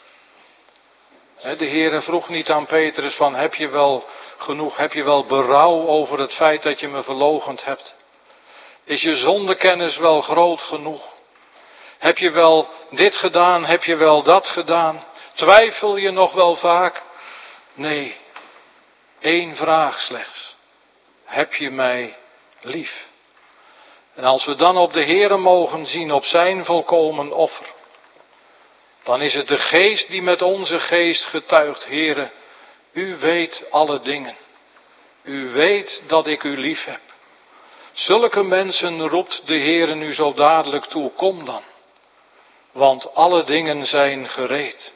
Speaker 2: De Heere vroeg niet aan Petrus van, heb je wel genoeg, heb je wel berouw over het feit dat je me verloochend hebt? Is je zondekennis wel groot genoeg? Heb je wel dit gedaan, heb je wel dat gedaan? Twijfel je nog wel vaak? Nee, één vraag slechts. Heb je mij lief? En als we dan op de Heere mogen zien, op zijn volkomen offer, dan is het de geest die met onze geest getuigt, Heere, u weet alle dingen. U weet dat ik u lief heb. Zulke mensen roept de Heere nu zo dadelijk toe, kom dan. Want alle dingen zijn gereed.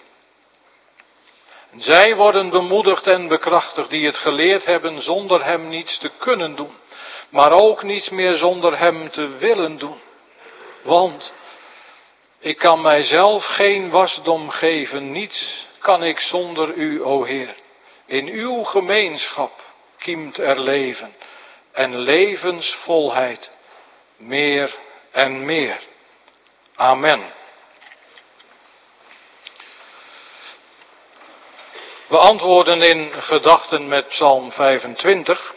Speaker 2: Zij worden bemoedigd en bekrachtigd die het geleerd hebben zonder hem niets te kunnen doen. Maar ook niets meer zonder hem te willen doen. Want ik kan mijzelf geen wasdom geven, niets kan ik zonder u, o Heer. In uw gemeenschap kiemt er leven en levensvolheid meer en meer. Amen. We antwoorden in gedachten met Psalm vijfentwintig.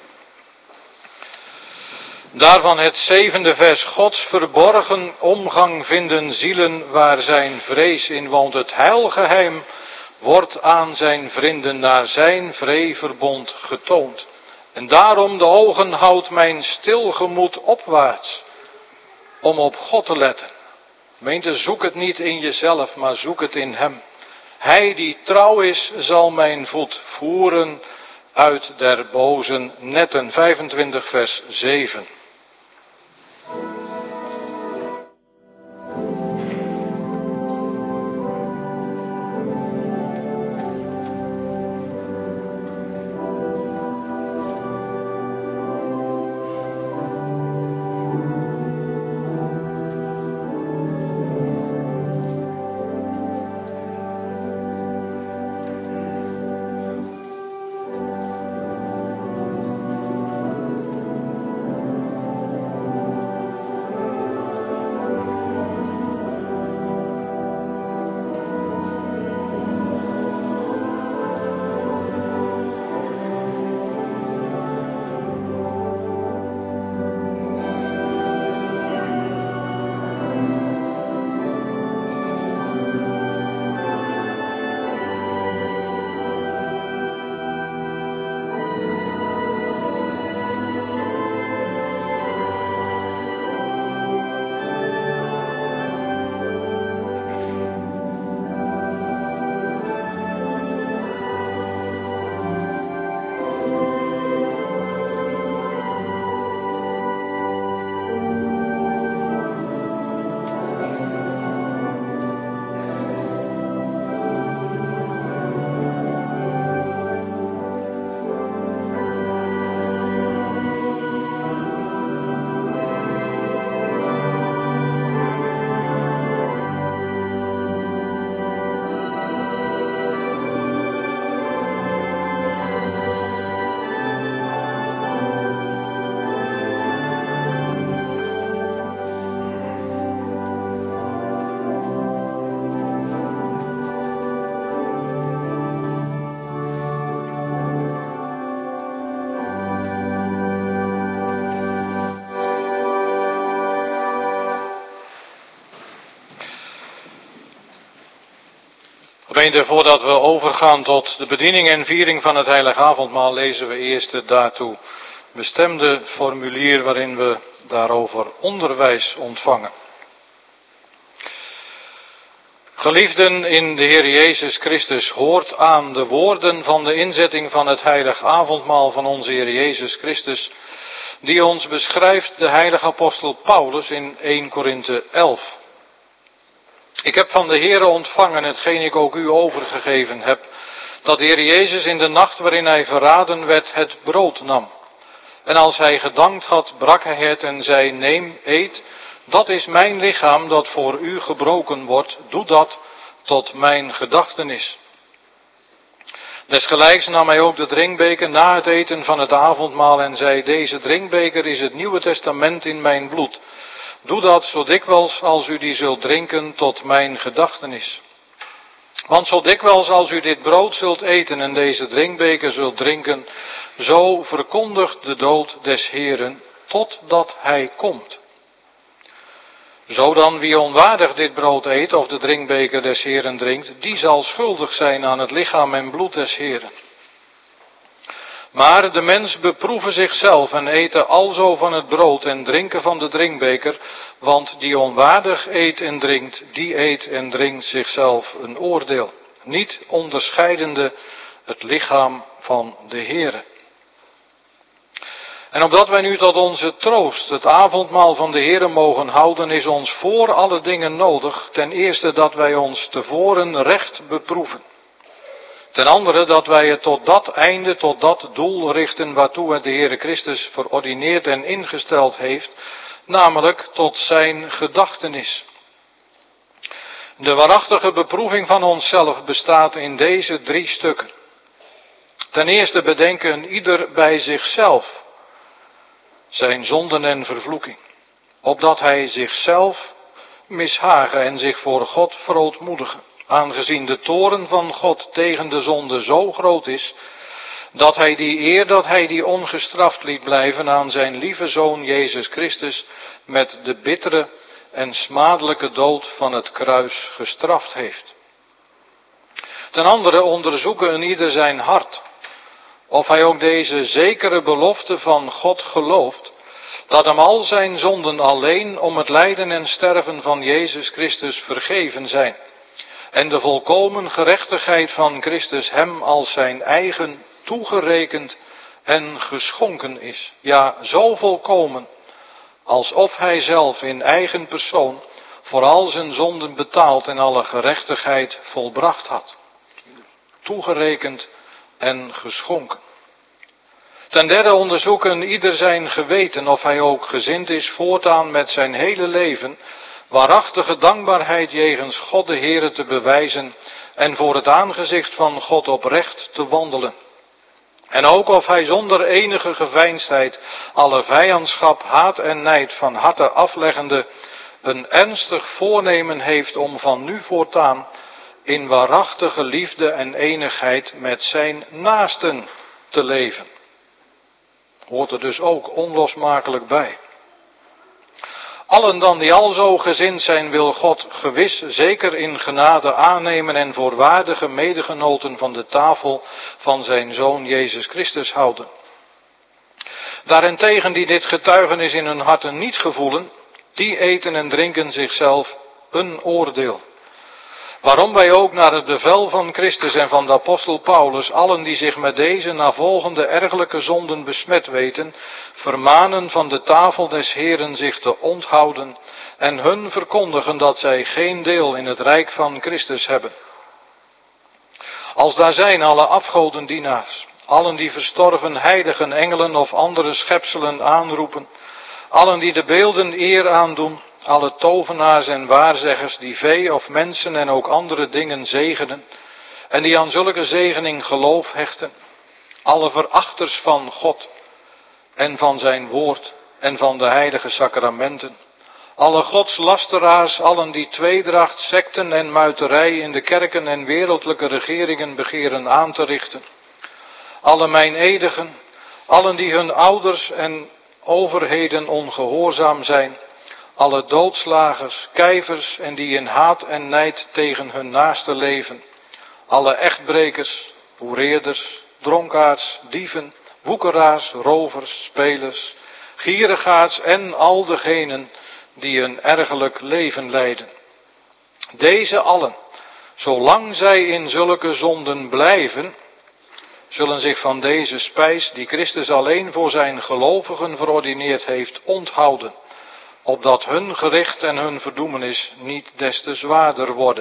Speaker 2: Daarvan het zevende vers. Gods verborgen omgang vinden zielen waar zijn vrees in woont. Het heilgeheim wordt aan zijn vrienden naar zijn vreeverbond getoond. En daarom de ogen houdt mijn stil gemoed opwaarts, om op God te letten. Gemeente, zoek het niet in jezelf, maar zoek het in hem. Hij die trouw is, zal mijn voet voeren uit der bozen netten. vijfentwintig vers zeven. Gemeente, voordat we overgaan tot de bediening en viering van het Heilige Avondmaal, lezen we eerst het daartoe bestemde formulier waarin we daarover onderwijs ontvangen. Geliefden in de Heer Jezus Christus, hoort aan de woorden van de inzetting van het Heilige Avondmaal van onze Heer Jezus Christus, die ons beschrijft de heilige apostel Paulus in eerste Korinthe elf. Ik heb van de Heere ontvangen hetgeen ik ook u overgegeven heb, dat de Heer Jezus in de nacht waarin hij verraden werd het brood nam. En als hij gedankt had, brak hij het en zei, neem, eet, dat is mijn lichaam dat voor u gebroken wordt, doe dat tot mijn gedachtenis. Desgelijks nam hij ook de drinkbeker na het eten van het avondmaal en zei, deze drinkbeker is het Nieuwe Testament in mijn bloed. Doe dat zo dikwijls als u die zult drinken tot mijn gedachtenis. Want zo dikwijls als u dit brood zult eten en deze drinkbeker zult drinken, zo verkondigt de dood des Heeren totdat hij komt. Zo dan wie onwaardig dit brood eet of de drinkbeker des Heeren drinkt, die zal schuldig zijn aan het lichaam en bloed des Heeren. Maar de mens beproeve zichzelf en eten alzo van het brood en drinken van de drinkbeker, want die onwaardig eet en drinkt, die eet en drinkt zichzelf een oordeel, niet onderscheidende het lichaam van de Heere. En opdat wij nu tot onze troost het avondmaal van de Heere mogen houden, is ons voor alle dingen nodig, ten eerste dat wij ons tevoren recht beproeven. Ten andere dat wij het tot dat einde, tot dat doel richten waartoe het de Heere Christus verordineerd en ingesteld heeft, namelijk tot zijn gedachtenis. De waarachtige beproeving van onszelf bestaat in deze drie stukken. Ten eerste bedenken ieder bij zichzelf zijn zonden en vervloeking, opdat hij zichzelf mishagen en zich voor God verootmoedigen, aangezien de toorn van God tegen de zonde zo groot is, dat hij die eer dat hij die ongestraft liet blijven aan zijn lieve Zoon Jezus Christus met de bittere en smadelijke dood van het kruis gestraft heeft. Ten andere onderzoeken een ieder zijn hart, of hij ook deze zekere belofte van God gelooft, dat hem al zijn zonden alleen om het lijden en sterven van Jezus Christus vergeven zijn, en de volkomen gerechtigheid van Christus hem als zijn eigen toegerekend en geschonken is. Ja, zo volkomen, alsof hij zelf in eigen persoon voor al zijn zonden betaald en alle gerechtigheid volbracht had. Toegerekend en geschonken. Ten derde onderzoeken ieder zijn geweten, of hij ook gezind is voortaan met zijn hele leven waarachtige dankbaarheid jegens God de Heere te bewijzen en voor het aangezicht van God oprecht te wandelen. En ook of hij zonder enige geveinsdheid alle vijandschap, haat en nijd van harte afleggende een ernstig voornemen heeft om van nu voortaan in waarachtige liefde en enigheid met zijn naasten te leven. Hoort er dus ook onlosmakelijk bij. Allen dan die alzo gezind zijn, wil God gewis zeker in genade aannemen en voor waardige medegenoten van de tafel van zijn Zoon Jezus Christus houden. Daarentegen die dit getuigenis in hun harten niet gevoelen, die eten en drinken zichzelf een oordeel. Waarom wij ook naar het bevel van Christus en van de apostel Paulus, allen die zich met deze navolgende ergelijke zonden besmet weten, vermanen van de tafel des Heeren zich te onthouden en hun verkondigen dat zij geen deel in het rijk van Christus hebben. Als daar zijn alle afgodendienaars, allen die verstorven heiligen, engelen of andere schepselen aanroepen, allen die de beelden eer aandoen, alle tovenaars en waarzeggers die vee of mensen en ook andere dingen zegenen en die aan zulke zegening geloof hechten, alle verachters van God en van zijn woord en van de heilige sacramenten, alle godslasteraars, allen die tweedracht, sekten en muiterij in de kerken en wereldlijke regeringen begeren aan te richten, alle meineedigen, allen die hun ouders en overheden ongehoorzaam zijn, alle doodslagers, kijvers en die in haat en nijd tegen hun naaste leven, alle echtbrekers, hoereerders, dronkaards, dieven, woekeraars, rovers, spelers, gierigaards en al degenen die een ergerlijk leven leiden. Deze allen, zolang zij in zulke zonden blijven, zullen zich van deze spijs die Christus alleen voor zijn gelovigen verordineerd heeft onthouden, opdat hun gericht en hun verdoemenis niet des te zwaarder worden.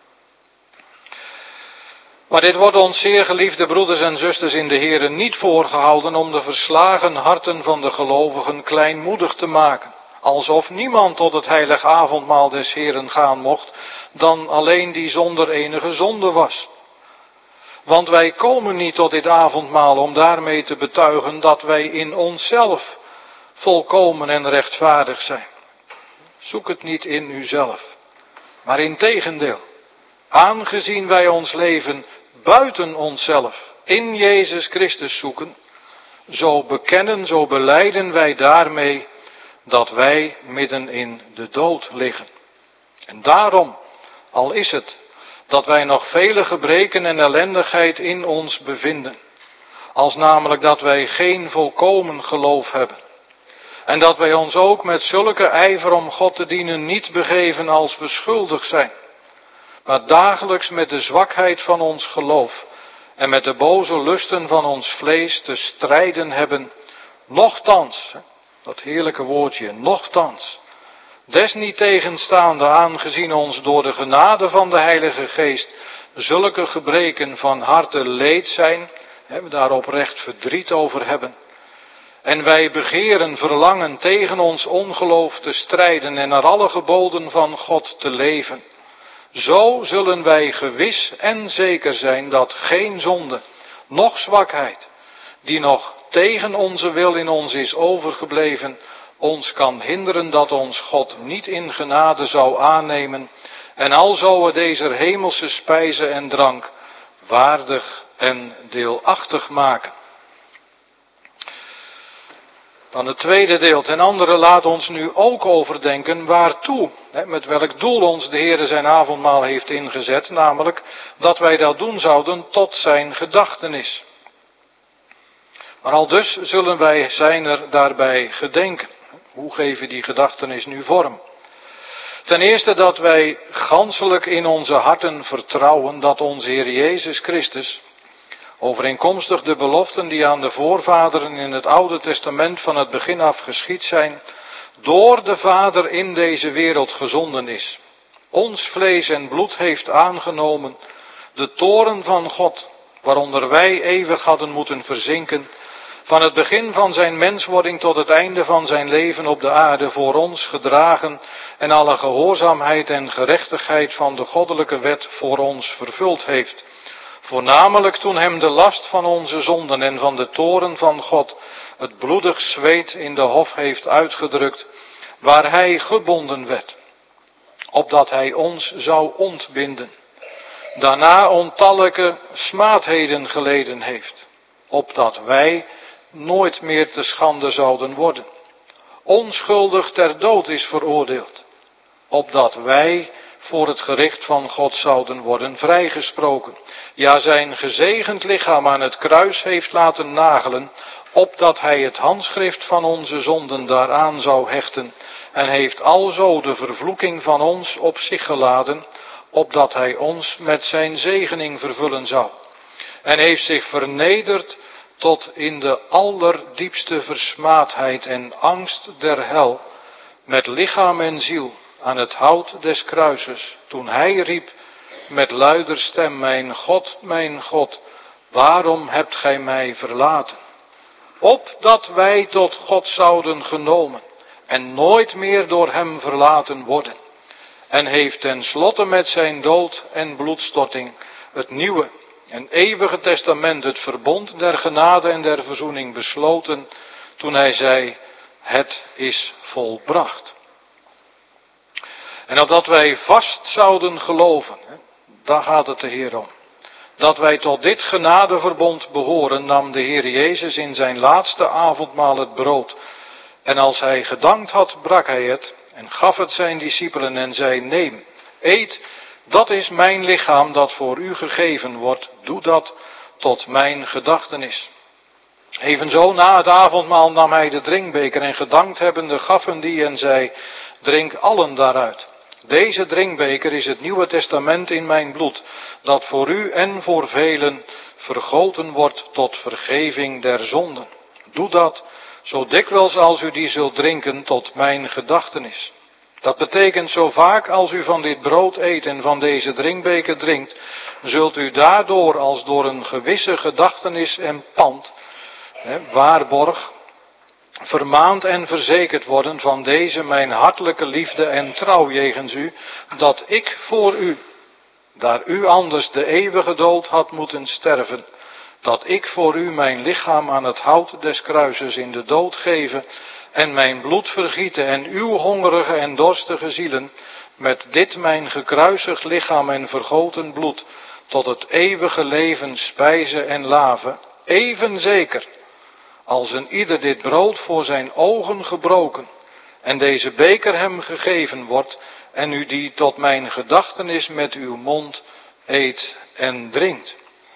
Speaker 2: Maar dit wordt ons, zeer geliefde broeders en zusters in de Here, niet voorgehouden om de verslagen harten van de gelovigen kleinmoedig te maken, alsof niemand tot het heilig avondmaal des Heren gaan mocht, dan alleen die zonder enige zonde was. Want wij komen niet tot dit avondmaal om daarmee te betuigen dat wij in onszelf volkomen en rechtvaardig zijn. Zoek het niet in uzelf, maar integendeel, aangezien wij ons leven buiten onszelf in Jezus Christus zoeken, zo bekennen, zo belijden wij daarmee dat wij midden in de dood liggen. En daarom, al is het dat wij nog vele gebreken en ellendigheid in ons bevinden, als namelijk dat wij geen volkomen geloof hebben, en dat wij ons ook met zulke ijver om God te dienen niet begeven als we schuldig zijn, maar dagelijks met de zwakheid van ons geloof en met de boze lusten van ons vlees te strijden hebben, nochtans, dat heerlijke woordje, nochtans, desniettegenstaande aangezien ons door de genade van de Heilige Geest zulke gebreken van harte leed zijn, we daar oprecht verdriet over hebben, en wij begeren, verlangen tegen ons ongeloof te strijden en naar alle geboden van God te leven, Zo zullen wij gewis en zeker zijn dat geen zonde, noch zwakheid, die nog tegen onze wil in ons is overgebleven, ons kan hinderen dat ons God niet in genade zou aannemen en alzo we deze hemelse spijze en drank waardig en deelachtig maken. Dan het tweede deel. Ten andere laat ons nu ook overdenken waartoe, met welk doel ons de Heere zijn avondmaal heeft ingezet, namelijk dat wij dat doen zouden tot zijn gedachtenis. Maar al dus zullen wij zijner daarbij gedenken. Hoe geven die gedachtenis nu vorm? Ten eerste dat wij ganselijk in onze harten vertrouwen dat onze Heer Jezus Christus, overeenkomstig de beloften die aan de voorvaderen in het Oude Testament van het begin af geschied zijn, door de Vader in deze wereld gezonden is. Ons vlees en bloed heeft aangenomen, de toorn van God, waaronder wij eeuwig hadden moeten verzinken, van het begin van zijn menswording tot het einde van zijn leven op de aarde voor ons gedragen en alle gehoorzaamheid en gerechtigheid van de goddelijke wet voor ons vervuld heeft. Voornamelijk toen hem de last van onze zonden en van de toorn van God het bloedig zweet in de hof heeft uitgedrukt, waar hij gebonden werd, opdat hij ons zou ontbinden. Daarna ontallijke smaadheden geleden heeft, opdat wij nooit meer te schande zouden worden. Onschuldig ter dood is veroordeeld, opdat wij voor het gericht van God zouden worden vrijgesproken. Ja, zijn gezegend lichaam aan het kruis heeft laten nagelen, opdat hij het handschrift van onze zonden daaraan zou hechten, en heeft alzo de vervloeking van ons op zich geladen, opdat hij ons met zijn zegening vervullen zou. En heeft zich vernederd tot in de allerdiepste versmaadheid en angst der hel, met lichaam en ziel, aan het hout des kruises, toen hij riep met luider stem, mijn God, mijn God, waarom hebt gij mij verlaten? Opdat wij tot God zouden genomen en nooit meer door hem verlaten worden. En heeft ten slotte met zijn dood en bloedstorting het nieuwe en eeuwige testament, het verbond der genade en der verzoening besloten, toen hij zei, het is volbracht. En opdat wij vast zouden geloven, daar gaat het de Heer om, dat wij tot dit genadeverbond behoren, nam de Heer Jezus in zijn laatste avondmaal het brood. En als hij gedankt had, brak hij het en gaf het zijn discipelen en zei, neem, eet, dat is mijn lichaam dat voor u gegeven wordt, doe dat tot mijn gedachtenis. Evenzo na het avondmaal nam hij de drinkbeker en gedankt hebbende gaf hem die en zei, drink allen daaruit. Deze drinkbeker is het Nieuwe Testament in mijn bloed, dat voor u en voor velen vergoten wordt tot vergeving der zonden. Doe dat, zo dikwijls als u die zult drinken, tot mijn gedachtenis. Dat betekent, zo vaak als u van dit brood eet en van deze drinkbeker drinkt, zult u daardoor als door een gewisse gedachtenis en pand, hè, waarborg, vermaand en verzekerd worden van deze mijn hartelijke liefde en trouw jegens u, dat ik voor u, daar u anders de eeuwige dood had moeten sterven, dat ik voor u mijn lichaam aan het hout des kruises in de dood geven en mijn bloed vergieten en uw hongerige en dorstige zielen met dit mijn gekruisigd lichaam en vergoten bloed tot het eeuwige leven spijzen en laven, even zeker als een ieder dit brood voor zijn ogen gebroken en deze beker hem gegeven wordt en u die tot mijn gedachtenis met uw mond eet en drinkt.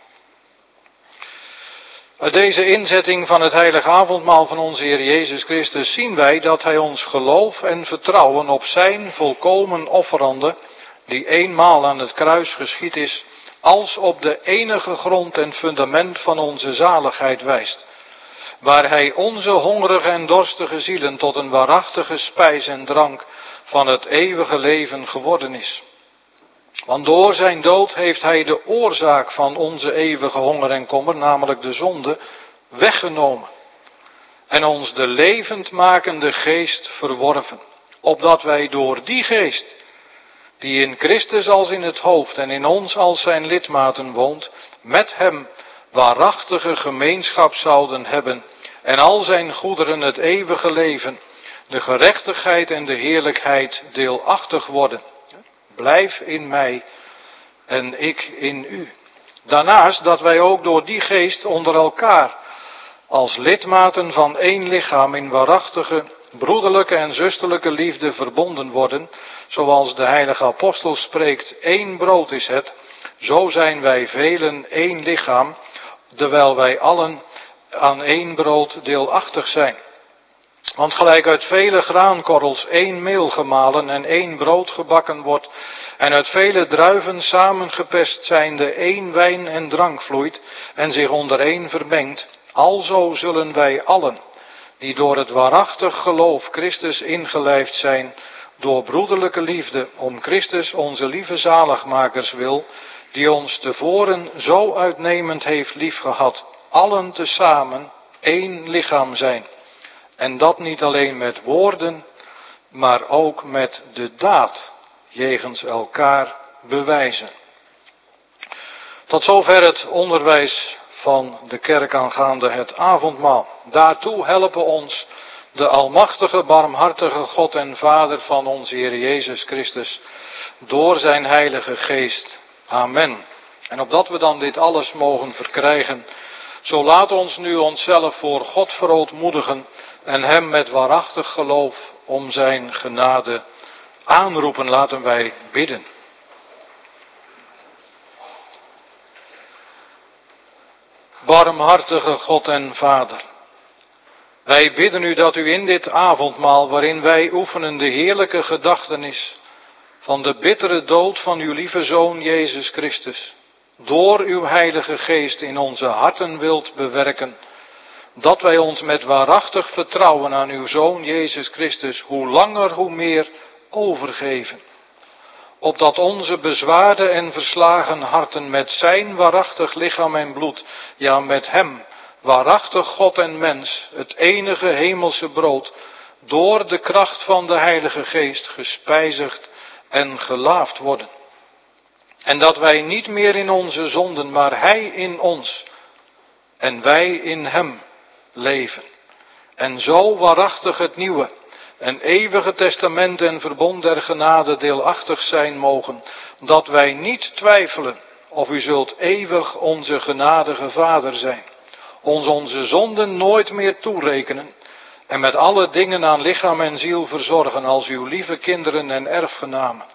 Speaker 2: Uit deze inzetting van het heilige avondmaal van onze Heer Jezus Christus zien wij dat hij ons geloof en vertrouwen op zijn volkomen offerande, die eenmaal aan het kruis geschied is, als op de enige grond en fundament van onze zaligheid wijst, waar hij onze hongerige en dorstige zielen tot een waarachtige spijs en drank van het eeuwige leven geworden is. Want door zijn dood heeft hij de oorzaak van onze eeuwige honger en kommer, namelijk de zonde, weggenomen. En ons de levendmakende geest verworven, opdat wij door die geest, die in Christus als in het hoofd en in ons als zijn lidmaten woont, met hem waarachtige gemeenschap zouden hebben en al zijn goederen het eeuwige leven, de gerechtigheid en de heerlijkheid deelachtig worden. Blijf in mij en ik in u. Daarnaast dat wij ook door die geest onder elkaar als lidmaten van één lichaam in waarachtige, broederlijke en zusterlijke liefde verbonden worden, zoals de heilige apostel spreekt, één brood is het, zo zijn wij velen één lichaam, terwijl wij allen aan één brood deelachtig zijn. Want gelijk uit vele graankorrels één meel gemalen en één brood gebakken wordt, en uit vele druiven samengepest zijnde één wijn en drank vloeit, en zich onder één vermengt, alzo zullen wij allen, die door het waarachtig geloof Christus ingelijfd zijn, door broederlijke liefde om Christus onze lieve zaligmakers wil, die ons tevoren zo uitnemend heeft liefgehad, allen tezamen één lichaam zijn. En dat niet alleen met woorden, maar ook met de daad jegens elkaar bewijzen. Tot zover het onderwijs van de kerk aangaande het avondmaal. Daartoe helpen ons de almachtige, barmhartige God en Vader van onze Heer Jezus Christus door zijn Heilige Geest. Amen. En opdat we dan dit alles mogen verkrijgen, zo laat ons nu onszelf voor God verootmoedigen en hem met waarachtig geloof om zijn genade aanroepen. Laten wij bidden. Barmhartige God en Vader, wij bidden u dat u in dit avondmaal, waarin wij oefenen de heerlijke gedachtenis van de bittere dood van uw lieve Zoon Jezus Christus, door uw Heilige Geest in onze harten wilt bewerken, dat wij ons met waarachtig vertrouwen aan uw Zoon Jezus Christus hoe langer hoe meer overgeven, opdat onze bezwaarde en verslagen harten met zijn waarachtig lichaam en bloed, ja met hem, waarachtig God en mens, het enige hemelse brood, door de kracht van de Heilige Geest gespijzigd en gelaafd worden. En dat wij niet meer in onze zonden, maar hij in ons en wij in hem leven. En zo waarachtig het nieuwe en eeuwige testament en verbond der genade deelachtig zijn mogen, dat wij niet twijfelen of u zult eeuwig onze genadige Vader zijn, ons onze zonden nooit meer toerekenen en met alle dingen aan lichaam en ziel verzorgen als uw lieve kinderen en erfgenamen.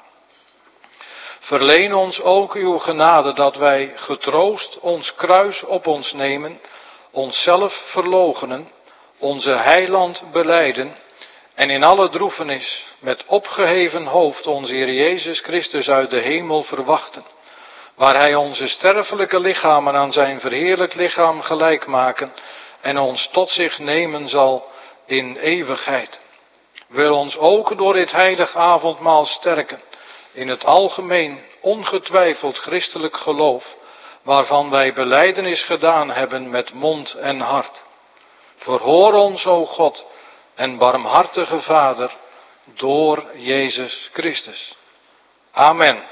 Speaker 2: Verleen ons ook uw genade dat wij getroost ons kruis op ons nemen, onszelf verloochenen, onze heiland belijden en in alle droefenis met opgeheven hoofd onze Heer Jezus Christus uit de hemel verwachten, waar hij onze sterfelijke lichamen aan zijn verheerlijk lichaam gelijk maken en ons tot zich nemen zal in eeuwigheid. Wil ons ook door dit heilig avondmaal sterken in het algemeen ongetwijfeld christelijk geloof, waarvan wij belijdenis gedaan hebben met mond en hart. Verhoor ons, o God en barmhartige Vader, door Jezus Christus. Amen.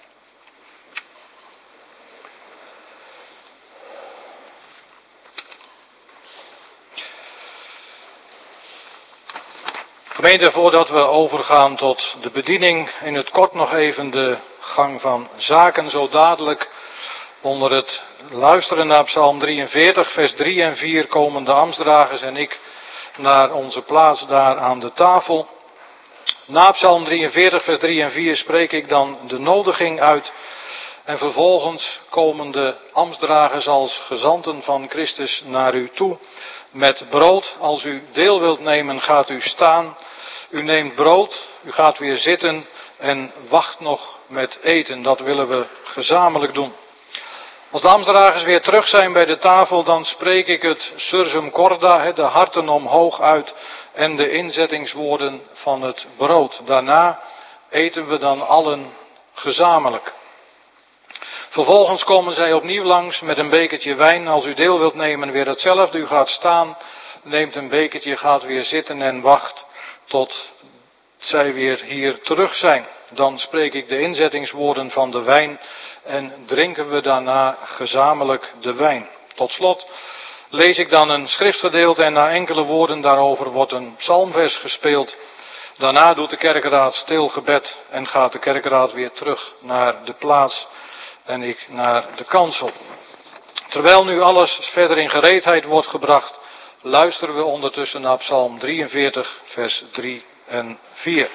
Speaker 2: Gemeente, voordat we overgaan tot de bediening, in het kort nog even de gang van zaken. Zo dadelijk onder het luisteren naar Psalm drieënveertig, vers drie en vier komen de ambtsdragers en ik naar onze plaats daar aan de tafel. Na Psalm drieënveertig, vers drie en vier spreek ik dan de nodiging uit. En vervolgens komen de ambtsdragers als gezanten van Christus naar u toe met brood. Als u deel wilt nemen, gaat u staan. U neemt brood, u gaat weer zitten en wacht nog met eten. Dat willen we gezamenlijk doen. Als de ambtsdragers weer terug zijn bij de tafel, dan spreek ik het sursum corda, de harten omhoog uit en de inzettingswoorden van het brood. Daarna eten we dan allen gezamenlijk. Vervolgens komen zij opnieuw langs met een bekertje wijn. Als u deel wilt nemen, weer hetzelfde. U gaat staan, neemt een bekertje, gaat weer zitten en wacht tot zij weer hier terug zijn. Dan spreek ik de inzettingswoorden van de wijn en drinken we daarna gezamenlijk de wijn. Tot slot lees ik dan een schriftgedeelte en na enkele woorden daarover wordt een psalmvers gespeeld. Daarna doet de kerkraad stil gebed en gaat de kerkraad weer terug naar de plaats en ik naar de kansel. Terwijl nu alles verder in gereedheid wordt gebracht, luisteren we ondertussen naar Psalm drieënveertig, vers drie en vier.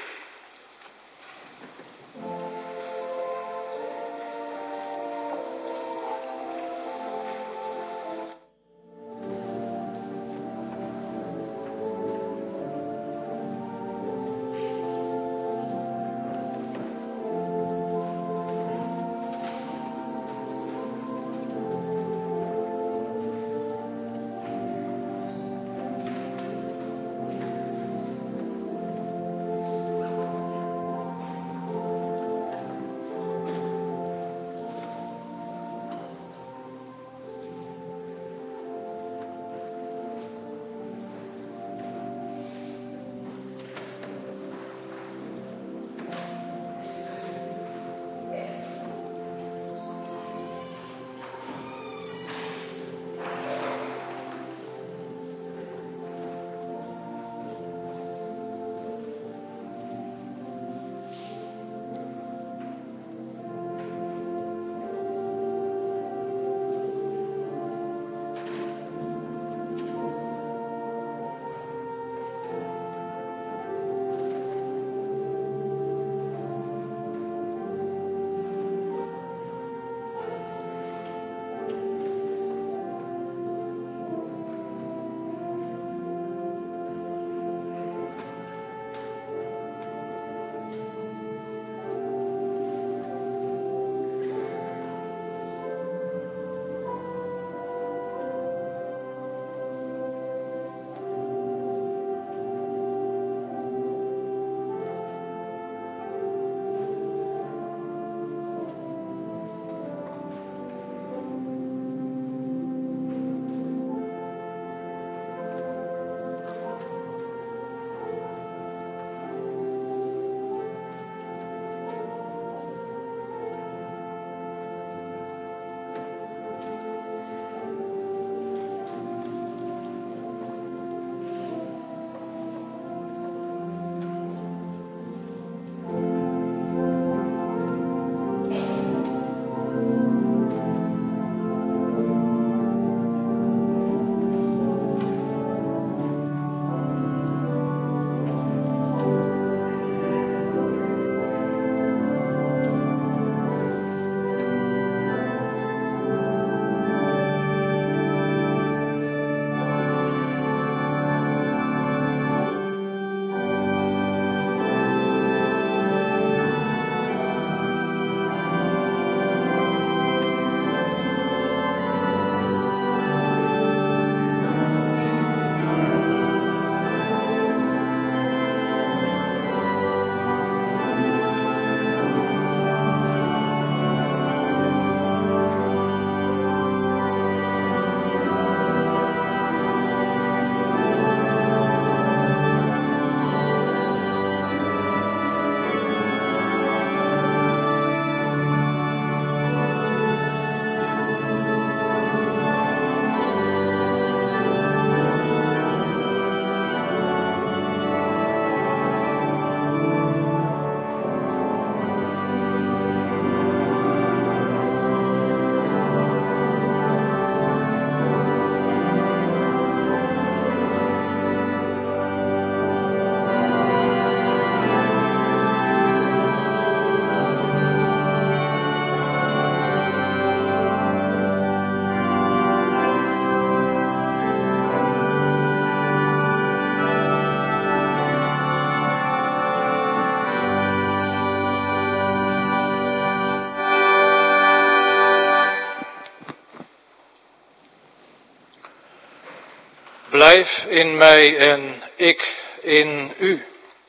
Speaker 2: Blijf in mij en ik in u.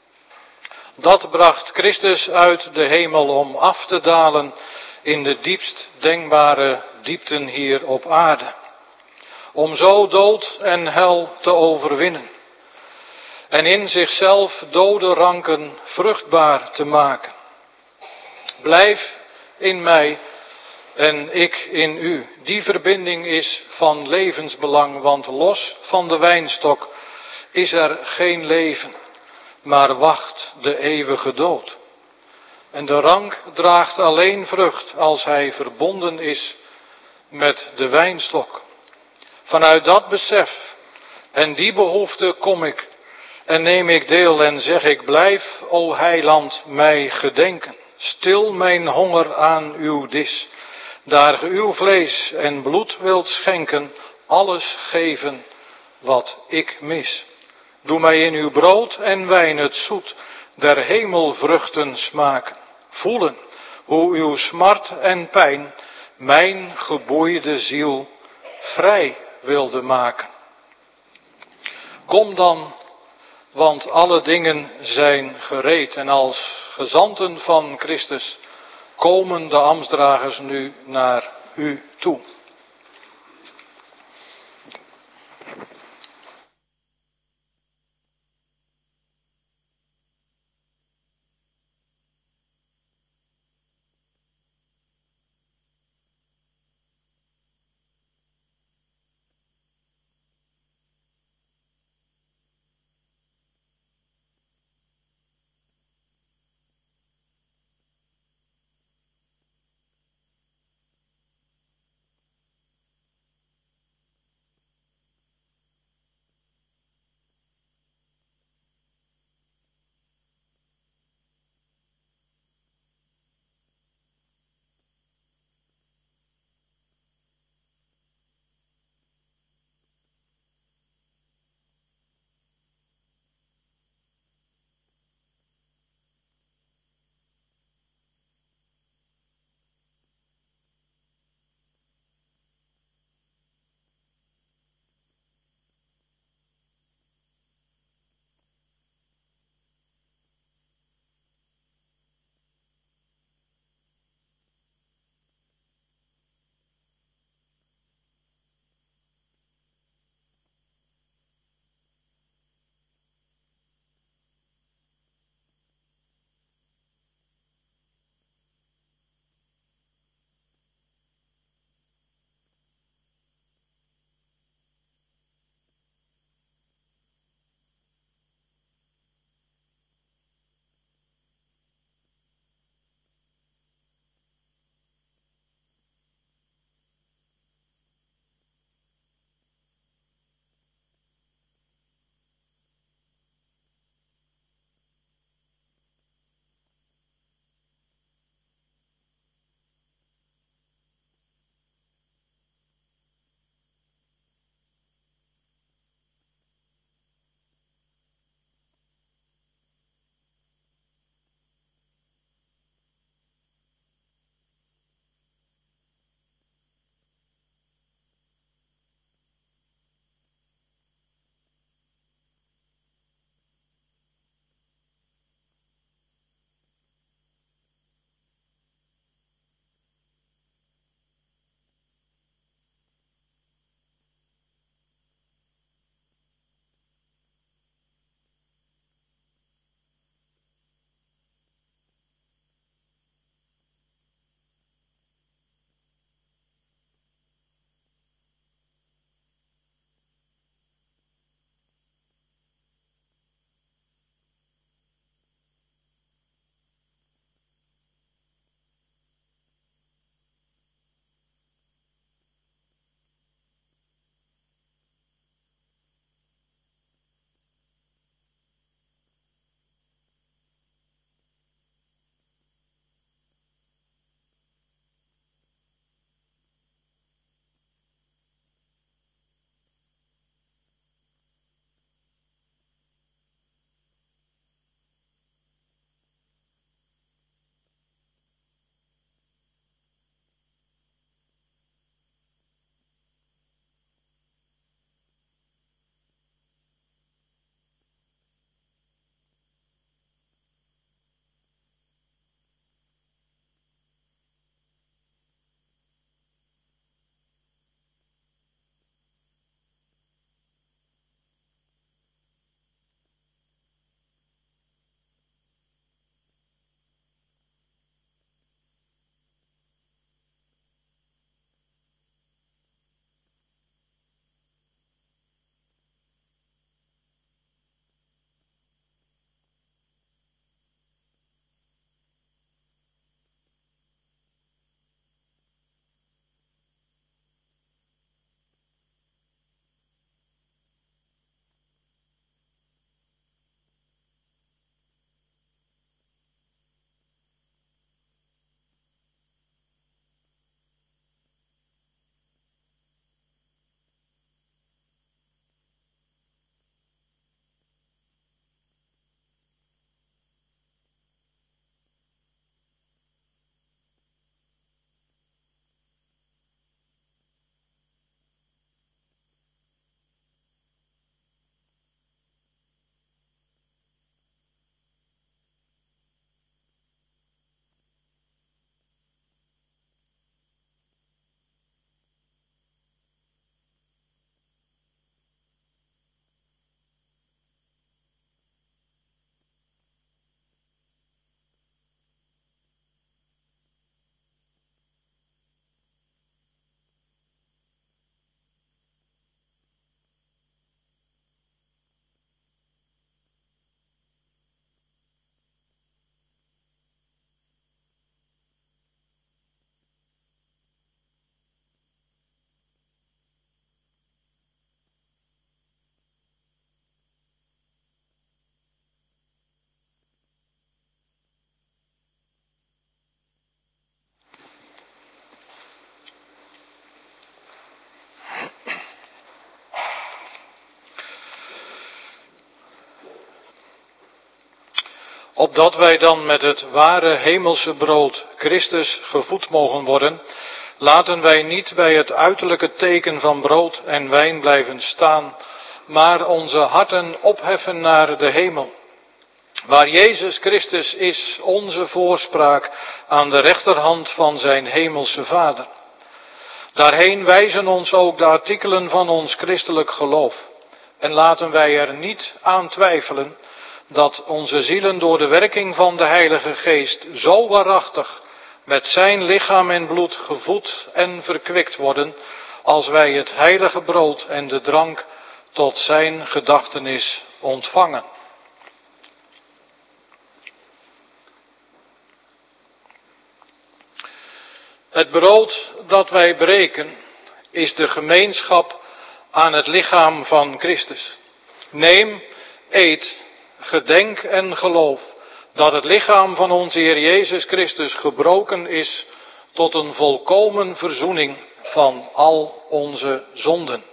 Speaker 2: Dat bracht Christus uit de hemel om af te dalen in de diepst denkbare diepten hier op aarde. Om zo dood en hel te overwinnen. en in zichzelf dode ranken vruchtbaar te maken. Blijf in mij en ik in u. Die verbinding is van levensbelang, want los van de wijnstok is er geen leven, maar wacht de eeuwige dood. En de rank draagt alleen vrucht als hij verbonden is met de wijnstok. Vanuit dat besef en die behoefte kom ik en neem ik deel en zeg ik: blijf, o heiland, mij gedenken. Stil mijn honger aan uw dis, daar ge uw vlees en bloed wilt schenken, alles geven wat ik mis. Doe mij in uw brood en wijn het zoet der hemelvruchten smaken. Voelen hoe uw smart en pijn mijn geboeide ziel vrij wilde maken. Kom dan, want alle dingen zijn gereed. En als gezanten van Christus komen de ambtsdragers nu naar u toe. opdat wij dan met het ware hemelse brood Christus gevoed mogen worden, laten wij niet bij het uiterlijke teken van brood en wijn blijven staan, maar onze harten opheffen naar de hemel, waar Jezus Christus is, onze voorspraak aan de rechterhand van zijn hemelse Vader. Daarheen wijzen ons ook de artikelen van ons christelijk geloof. En laten wij er niet aan twijfelen dat onze zielen door de werking van de Heilige Geest zo waarachtig met zijn lichaam en bloed gevoed en verkwikt worden, als wij het heilige brood en de drank tot zijn gedachtenis ontvangen. Het brood dat wij breken is de gemeenschap aan het lichaam van Christus. Neem, eet, gedenk en geloof dat het lichaam van onze Heer Jezus Christus gebroken is tot een volkomen verzoening van al onze zonden.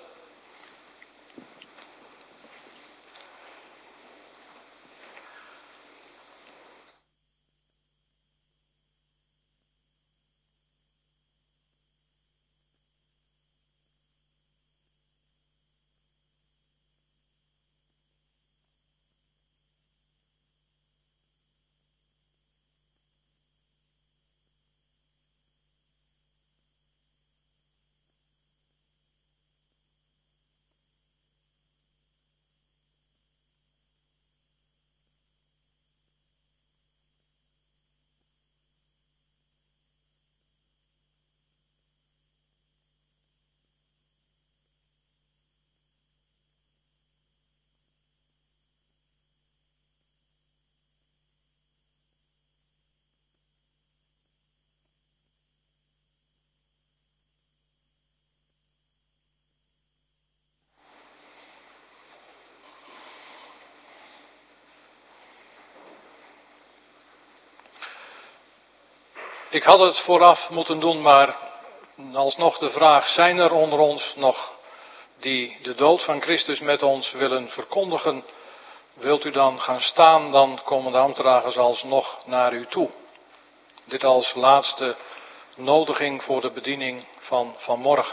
Speaker 2: Ik had het vooraf moeten doen, maar alsnog de vraag, zijn er onder ons nog die de dood van Christus met ons willen verkondigen? Wilt u dan gaan staan, dan komen de ambtenaren alsnog naar u toe. Dit als laatste nodiging voor de bediening van vanmorgen.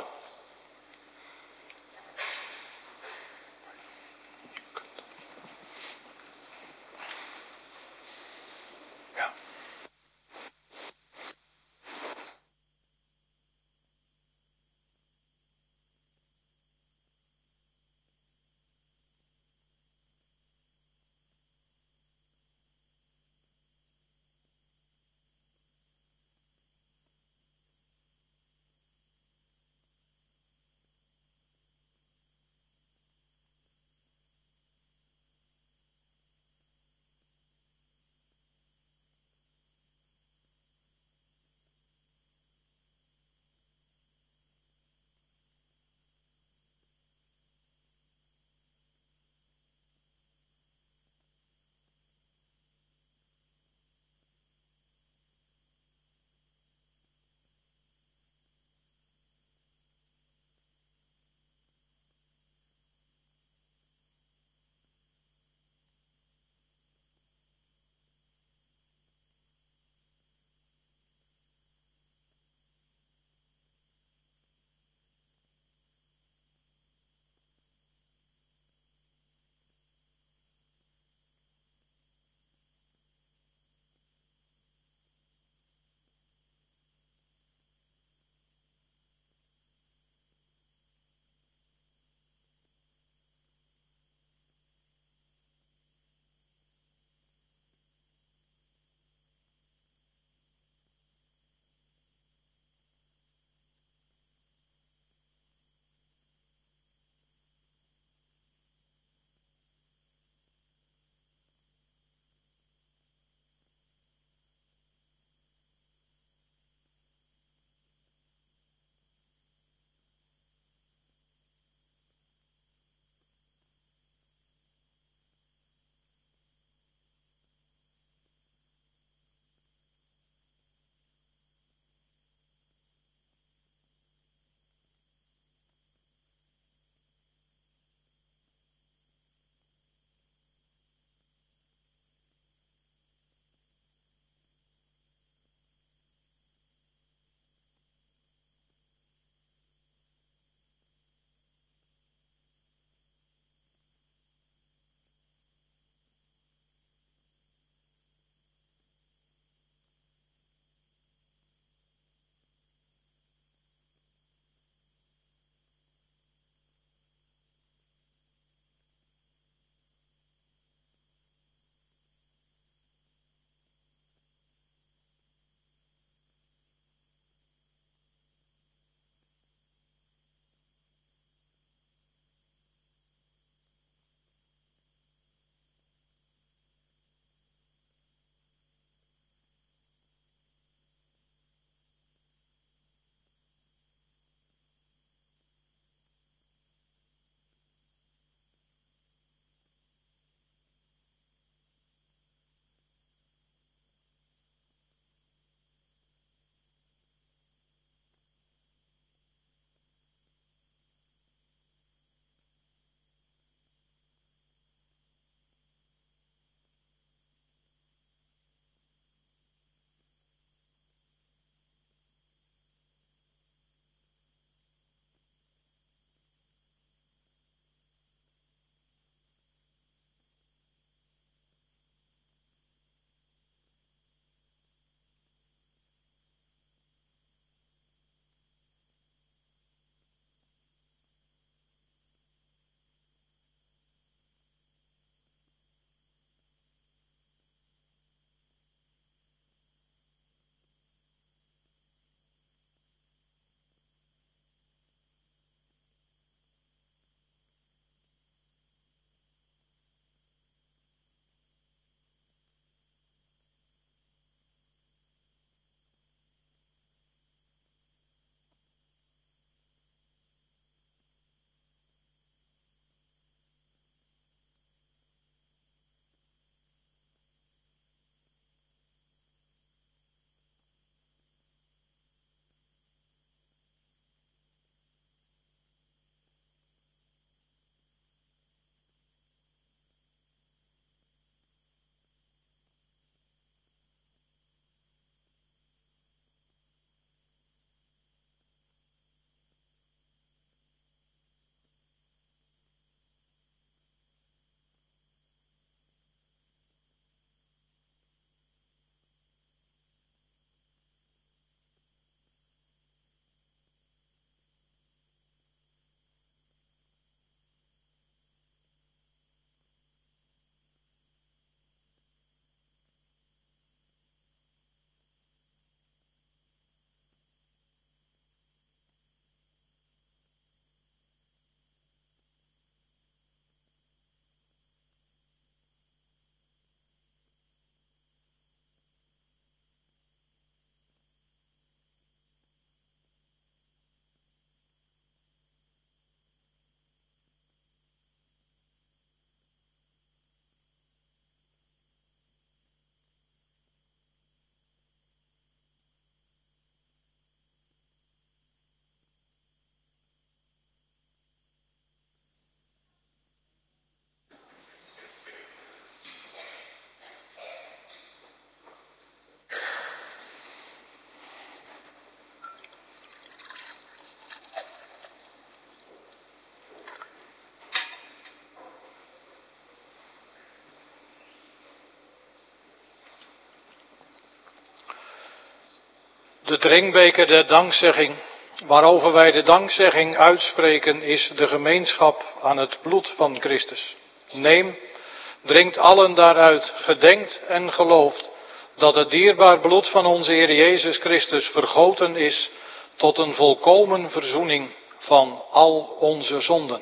Speaker 2: De drinkbeker der dankzegging, waarover wij de dankzegging uitspreken, is de gemeenschap aan het bloed van Christus. Neem, drinkt allen daaruit, gedenkt en gelooft dat het dierbaar bloed van onze Heer Jezus Christus vergoten is tot een volkomen verzoening van al onze zonden.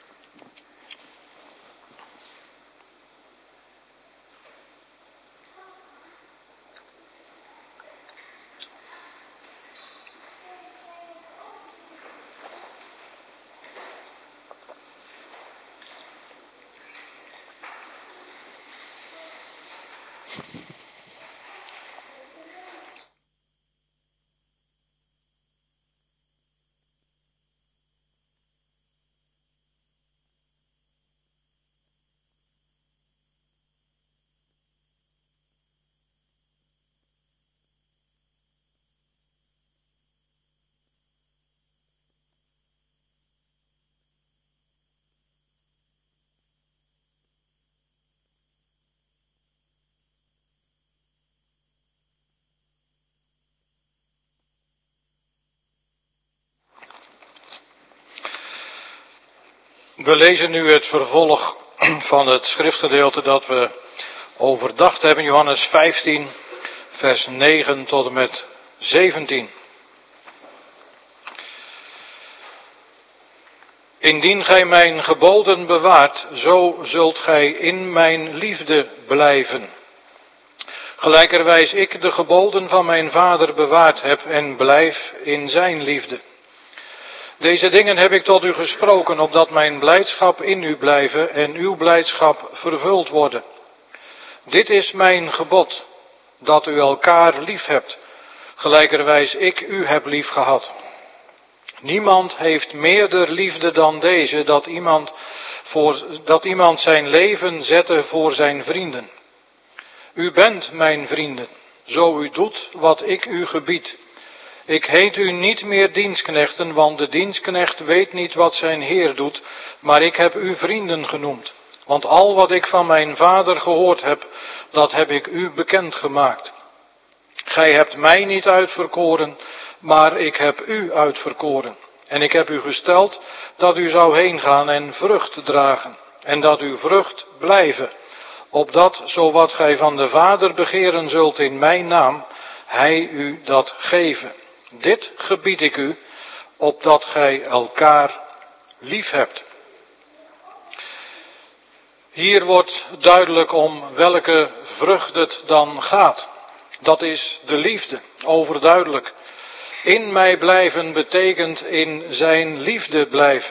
Speaker 2: We lezen nu het vervolg van het schriftgedeelte dat we overdacht hebben, Johannes vijftien, vers negen tot en met zeventien. Indien gij mijn geboden bewaart, zo zult gij in mijn liefde blijven. Gelijkerwijs ik de geboden van mijn Vader bewaard heb en blijf in zijn liefde. Deze dingen heb ik tot u gesproken, opdat mijn blijdschap in u blijven en uw blijdschap vervuld worden. Dit is mijn gebod, dat u elkaar lief hebt, gelijkerwijs ik u heb lief gehad. Niemand heeft meerder liefde dan deze, dat iemand, voor, dat iemand zijn leven zette voor zijn vrienden. U bent mijn vrienden, zo u doet wat ik u gebied. Ik heet u niet meer dienstknechten, want de dienstknecht weet niet wat zijn Heer doet, maar ik heb u vrienden genoemd. Want al wat ik van mijn Vader gehoord heb, dat heb ik u bekendgemaakt. Gij hebt mij niet uitverkoren, maar ik heb u uitverkoren. En ik heb u gesteld dat u zou heen gaan en vrucht dragen, en dat uw vrucht blijven, opdat, zo wat gij van de Vader begeren zult in mijn naam, hij u dat geven. Dit gebied ik u, opdat gij elkaar lief hebt. Hier wordt duidelijk om welke vrucht het dan gaat. Dat is de liefde, overduidelijk. In mij blijven betekent in zijn liefde blijven.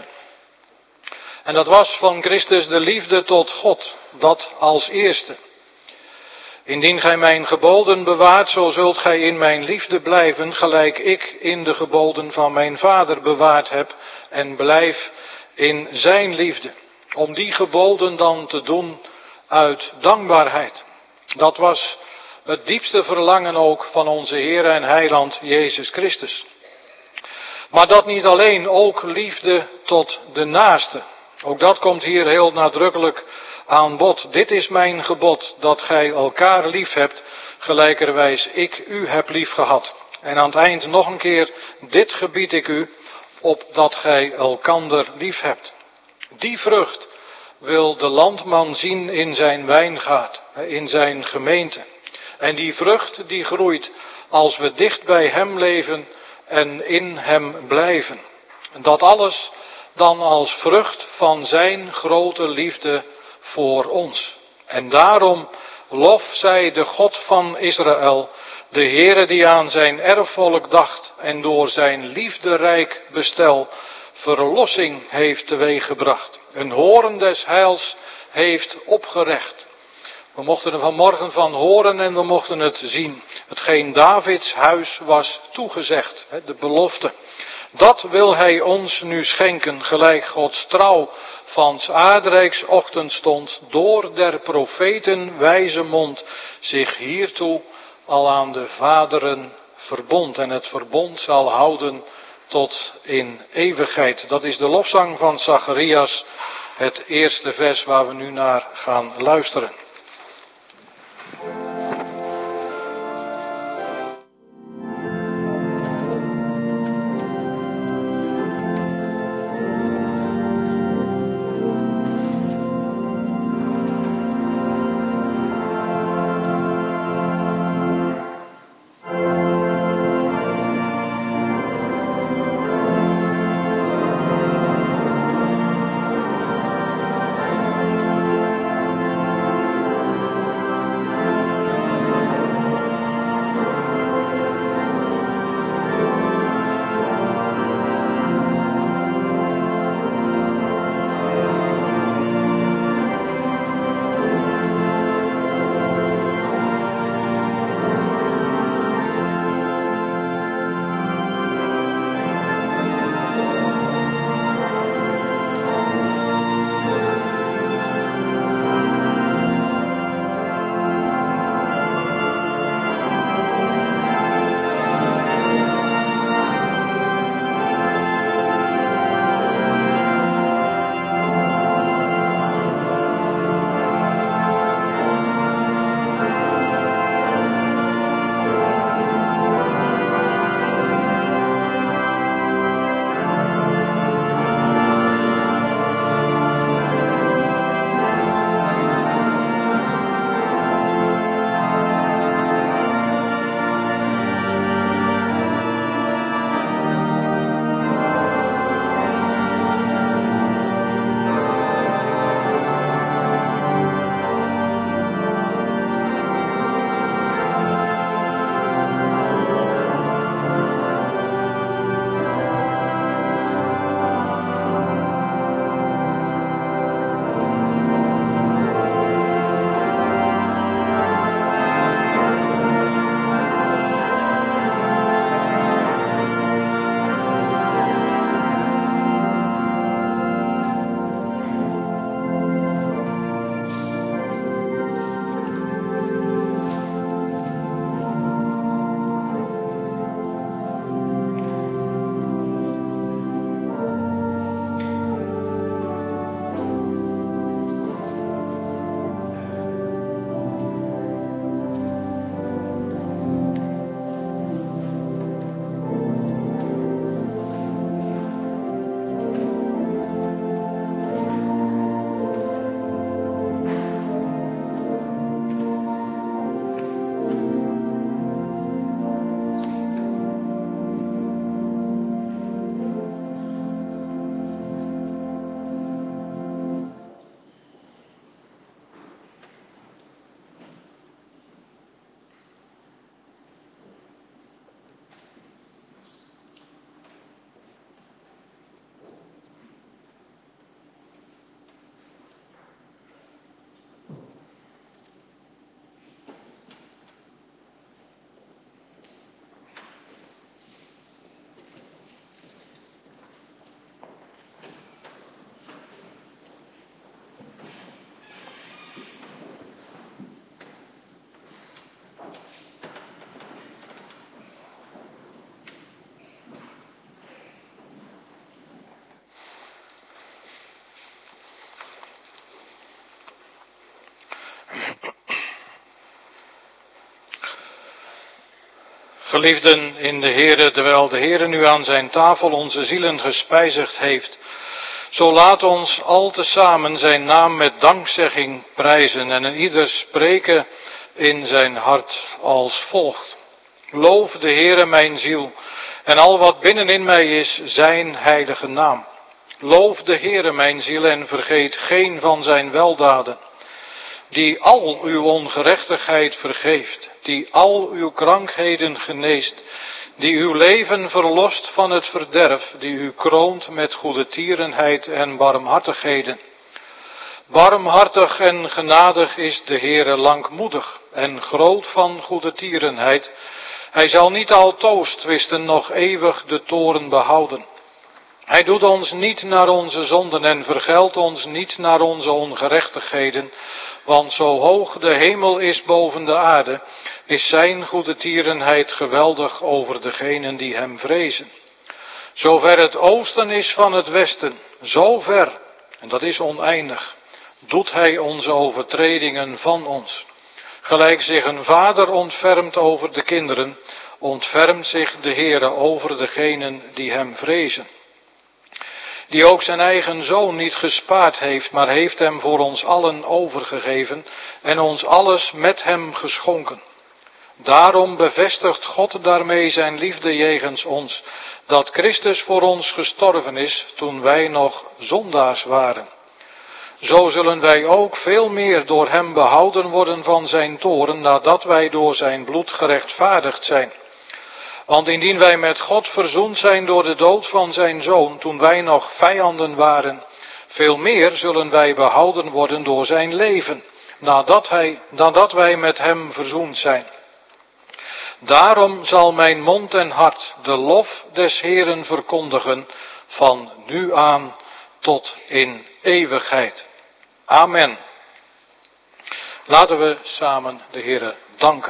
Speaker 2: En dat was van Christus de liefde tot God, dat als eerste. Indien gij mijn geboden bewaart, zo zult gij in mijn liefde blijven, gelijk ik in de geboden van mijn Vader bewaard heb en blijf in zijn liefde. Om die geboden dan te doen uit dankbaarheid. Dat was het diepste verlangen ook van onze Heer en Heiland Jezus Christus. Maar dat niet alleen, ook liefde tot de naaste. Ook dat komt hier heel nadrukkelijk aan bod. Dit is mijn gebod, dat gij elkaar lief hebt, gelijkerwijs ik u heb lief gehad. En aan het eind nog een keer, dit gebied ik u, opdat gij elkander lief hebt. Die vrucht wil de landman zien in zijn wijngaard, in zijn gemeente. En die vrucht die groeit als we dicht bij hem leven en in hem blijven. Dat alles dan als vrucht van zijn grote liefde voor ons. En daarom lof zij de God van Israël, de Heere die aan zijn erfvolk dacht en door zijn liefderijk bestel verlossing heeft teweeggebracht. Een horen des heils heeft opgerecht. We mochten er vanmorgen van horen en we mochten het zien. Hetgeen Davids huis was toegezegd, de belofte. Dat wil hij ons nu schenken, gelijk Gods trouw van 's aardrijks ochtendstond door der profeten wijze mond zich hiertoe al aan de vaderen verbond. En het verbond zal houden tot in eeuwigheid. Dat is de lofzang van Zacharias, het eerste vers waar we nu naar gaan luisteren. Geliefden in de Heere, terwijl de Heere nu aan zijn tafel onze zielen gespijzigd heeft, zo laat ons al tezamen zijn naam met dankzegging prijzen en een ieder spreken in zijn hart als volgt. Loof de Heere mijn ziel en al wat binnenin mij is, zijn heilige naam. Loof de Heere mijn ziel en vergeet geen van zijn weldaden, die al uw ongerechtigheid vergeeft, die al uw krankheden geneest, die uw leven verlost van het verderf, die u kroont met goedertierenheid en barmhartigheden. Barmhartig en genadig is de Heere, langmoedig en groot van goedertierenheid. Hij zal niet altoos twisten, nog eeuwig de toorn behouden. Hij doet ons niet naar onze zonden en vergeldt ons niet naar onze ongerechtigheden, want zo hoog de hemel is boven de aarde, is zijn goedertierenheid geweldig over degenen die hem vrezen. Zover het oosten is van het westen, zo ver, en dat is oneindig, doet hij onze overtredingen van ons. Gelijk zich een vader ontfermt over de kinderen, ontfermt zich de Heere over degenen die hem vrezen. Die ook zijn eigen zoon niet gespaard heeft, maar heeft hem voor ons allen overgegeven en ons alles met hem geschonken. Daarom bevestigt God daarmee zijn liefde jegens ons, dat Christus voor ons gestorven is toen wij nog zondaars waren. Zo zullen wij ook veel meer door hem behouden worden van zijn toorn, nadat wij door zijn bloed gerechtvaardigd zijn. Want indien wij met God verzoend zijn door de dood van zijn zoon, toen wij nog vijanden waren, veel meer zullen wij behouden worden door zijn leven, nadat, hij, nadat wij met hem verzoend zijn. Daarom zal mijn mond en hart de lof des Heeren verkondigen, van nu aan tot in eeuwigheid. Amen. Laten we samen de Heere danken.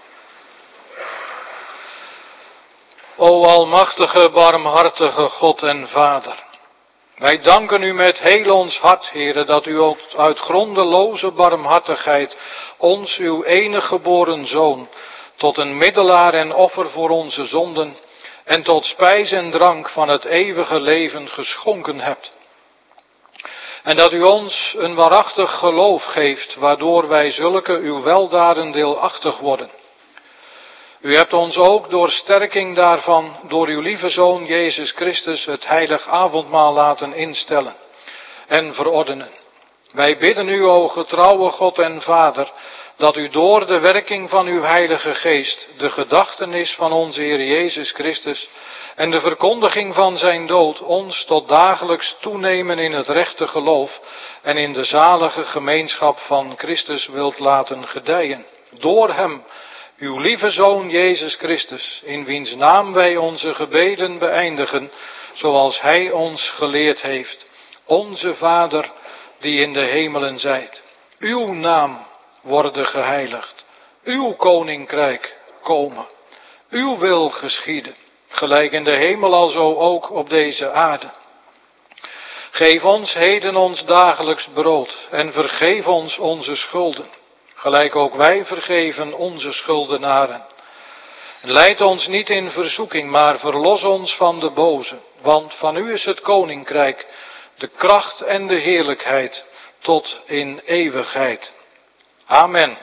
Speaker 2: O almachtige, barmhartige God en Vader, wij danken u met heel ons hart, Heere, dat u ook uit grondeloze barmhartigheid ons, uw enige geboren Zoon, tot een middelaar en offer voor onze zonden en tot spijs en drank van het eeuwige leven geschonken hebt. En dat u ons een waarachtig geloof geeft, waardoor wij zulke uw weldaden deelachtig worden. U hebt ons ook door sterking daarvan, door uw lieve Zoon Jezus Christus, het heilig avondmaal laten instellen en verordenen. Wij bidden u, o getrouwe God en Vader, dat u door de werking van uw Heilige Geest de gedachtenis van onze Heer Jezus Christus en de verkondiging van zijn dood ons tot dagelijks toenemen in het rechte geloof en in de zalige gemeenschap van Christus wilt laten gedijen. Door hem, uw lieve Zoon Jezus Christus, in wiens naam wij onze gebeden beëindigen, zoals hij ons geleerd heeft. Onze Vader, die in de hemelen zijt, uw naam worden geheiligd, uw koninkrijk komen, uw wil geschieden, gelijk in de hemel alzo ook op deze aarde. Geef ons heden ons dagelijks brood en vergeef ons onze schulden, gelijk ook wij vergeven onze schuldenaren. En leid ons niet in verzoeking, maar verlos ons van de boze, want van u is het koninkrijk, de kracht en de heerlijkheid tot in eeuwigheid. Amen.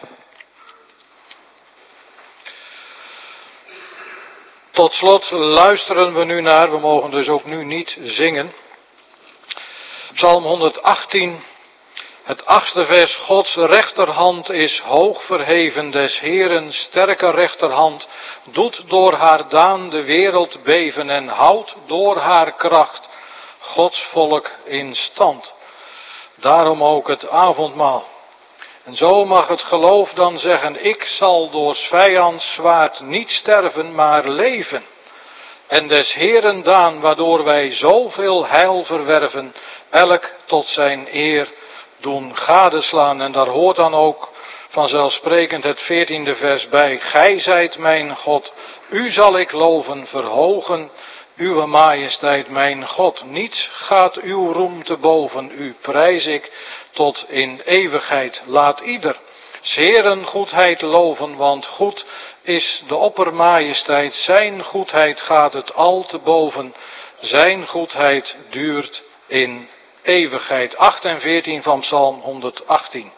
Speaker 2: Tot slot luisteren we nu naar, we mogen dus ook nu niet zingen, Psalm honderdachttien, het achtste vers. Gods rechterhand is hoog verheven, des Heeren sterke rechterhand doet door haar daan de wereld beven en houdt door haar kracht Gods volk in stand. Daarom ook het avondmaal. En zo mag het geloof dan zeggen, ik zal door 's vijands zwaard niet sterven, maar leven. En des Heeren daan, waardoor wij zoveel heil verwerven, elk tot zijn eer doen gadeslaan. En daar hoort dan ook vanzelfsprekend het veertiende vers bij. Gij zijt mijn God, u zal ik loven, verhogen, uwe majesteit mijn God. Niets gaat uw roem te boven, u prijs ik tot in eeuwigheid. Laat ieder 'S'Heeren goedheid loven, want goed is de oppermajesteit. Zijn goedheid gaat het al te boven. Zijn goedheid duurt in eeuwigheid. acht en veertien van Psalm honderdachttien.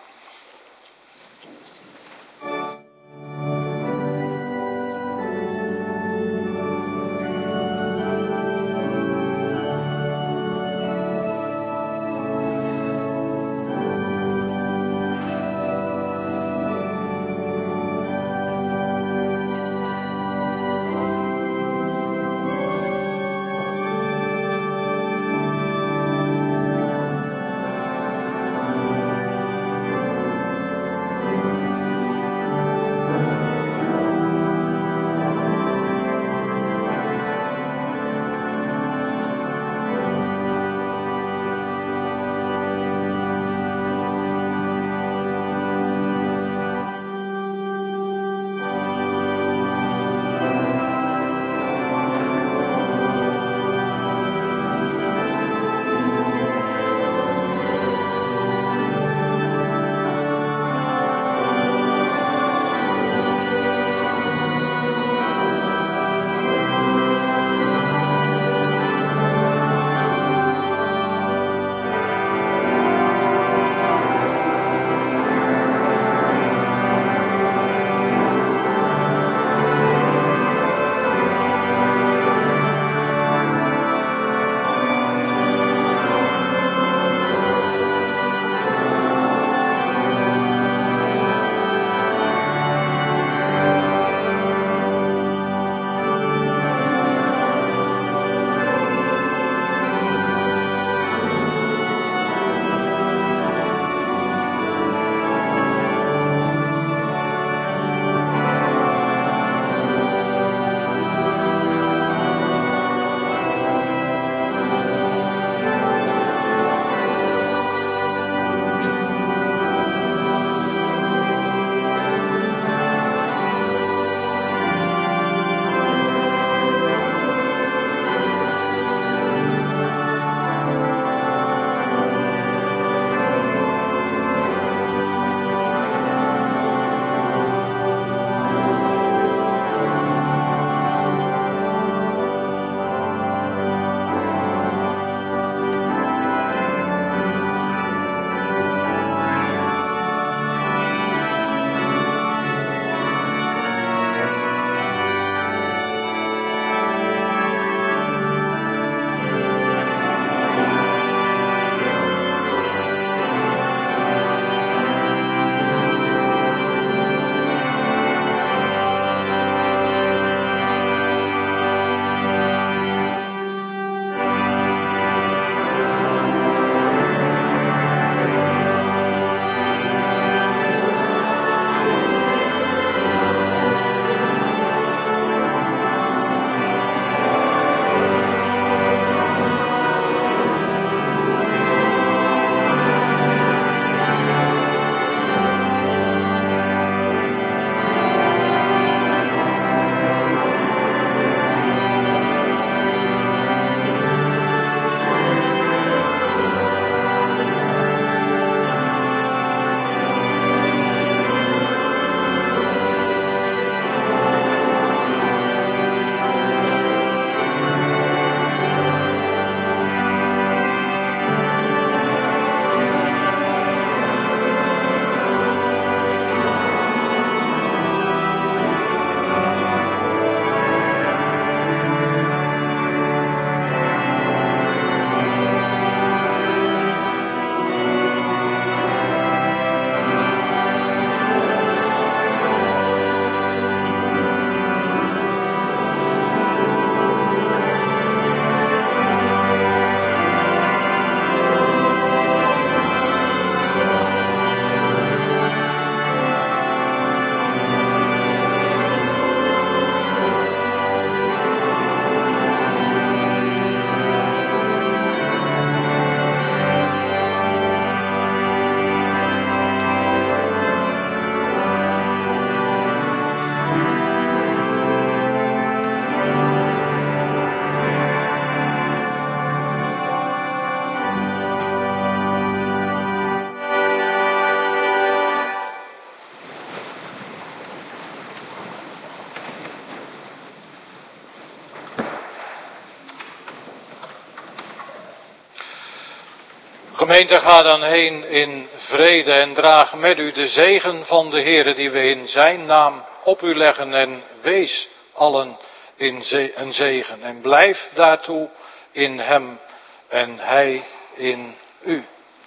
Speaker 2: Gemeente, ga dan heen in vrede en draag met u de zegen van de Heere die we in zijn naam op u leggen en wees allen in ze- een zegen. En blijf daartoe in hem en hij in u.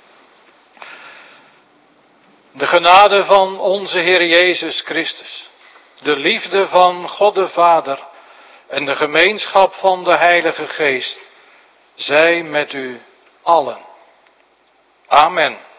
Speaker 2: De genade van onze Heer Jezus Christus, de liefde van God de Vader en de gemeenschap van de Heilige Geest, zij met u allen. Amen.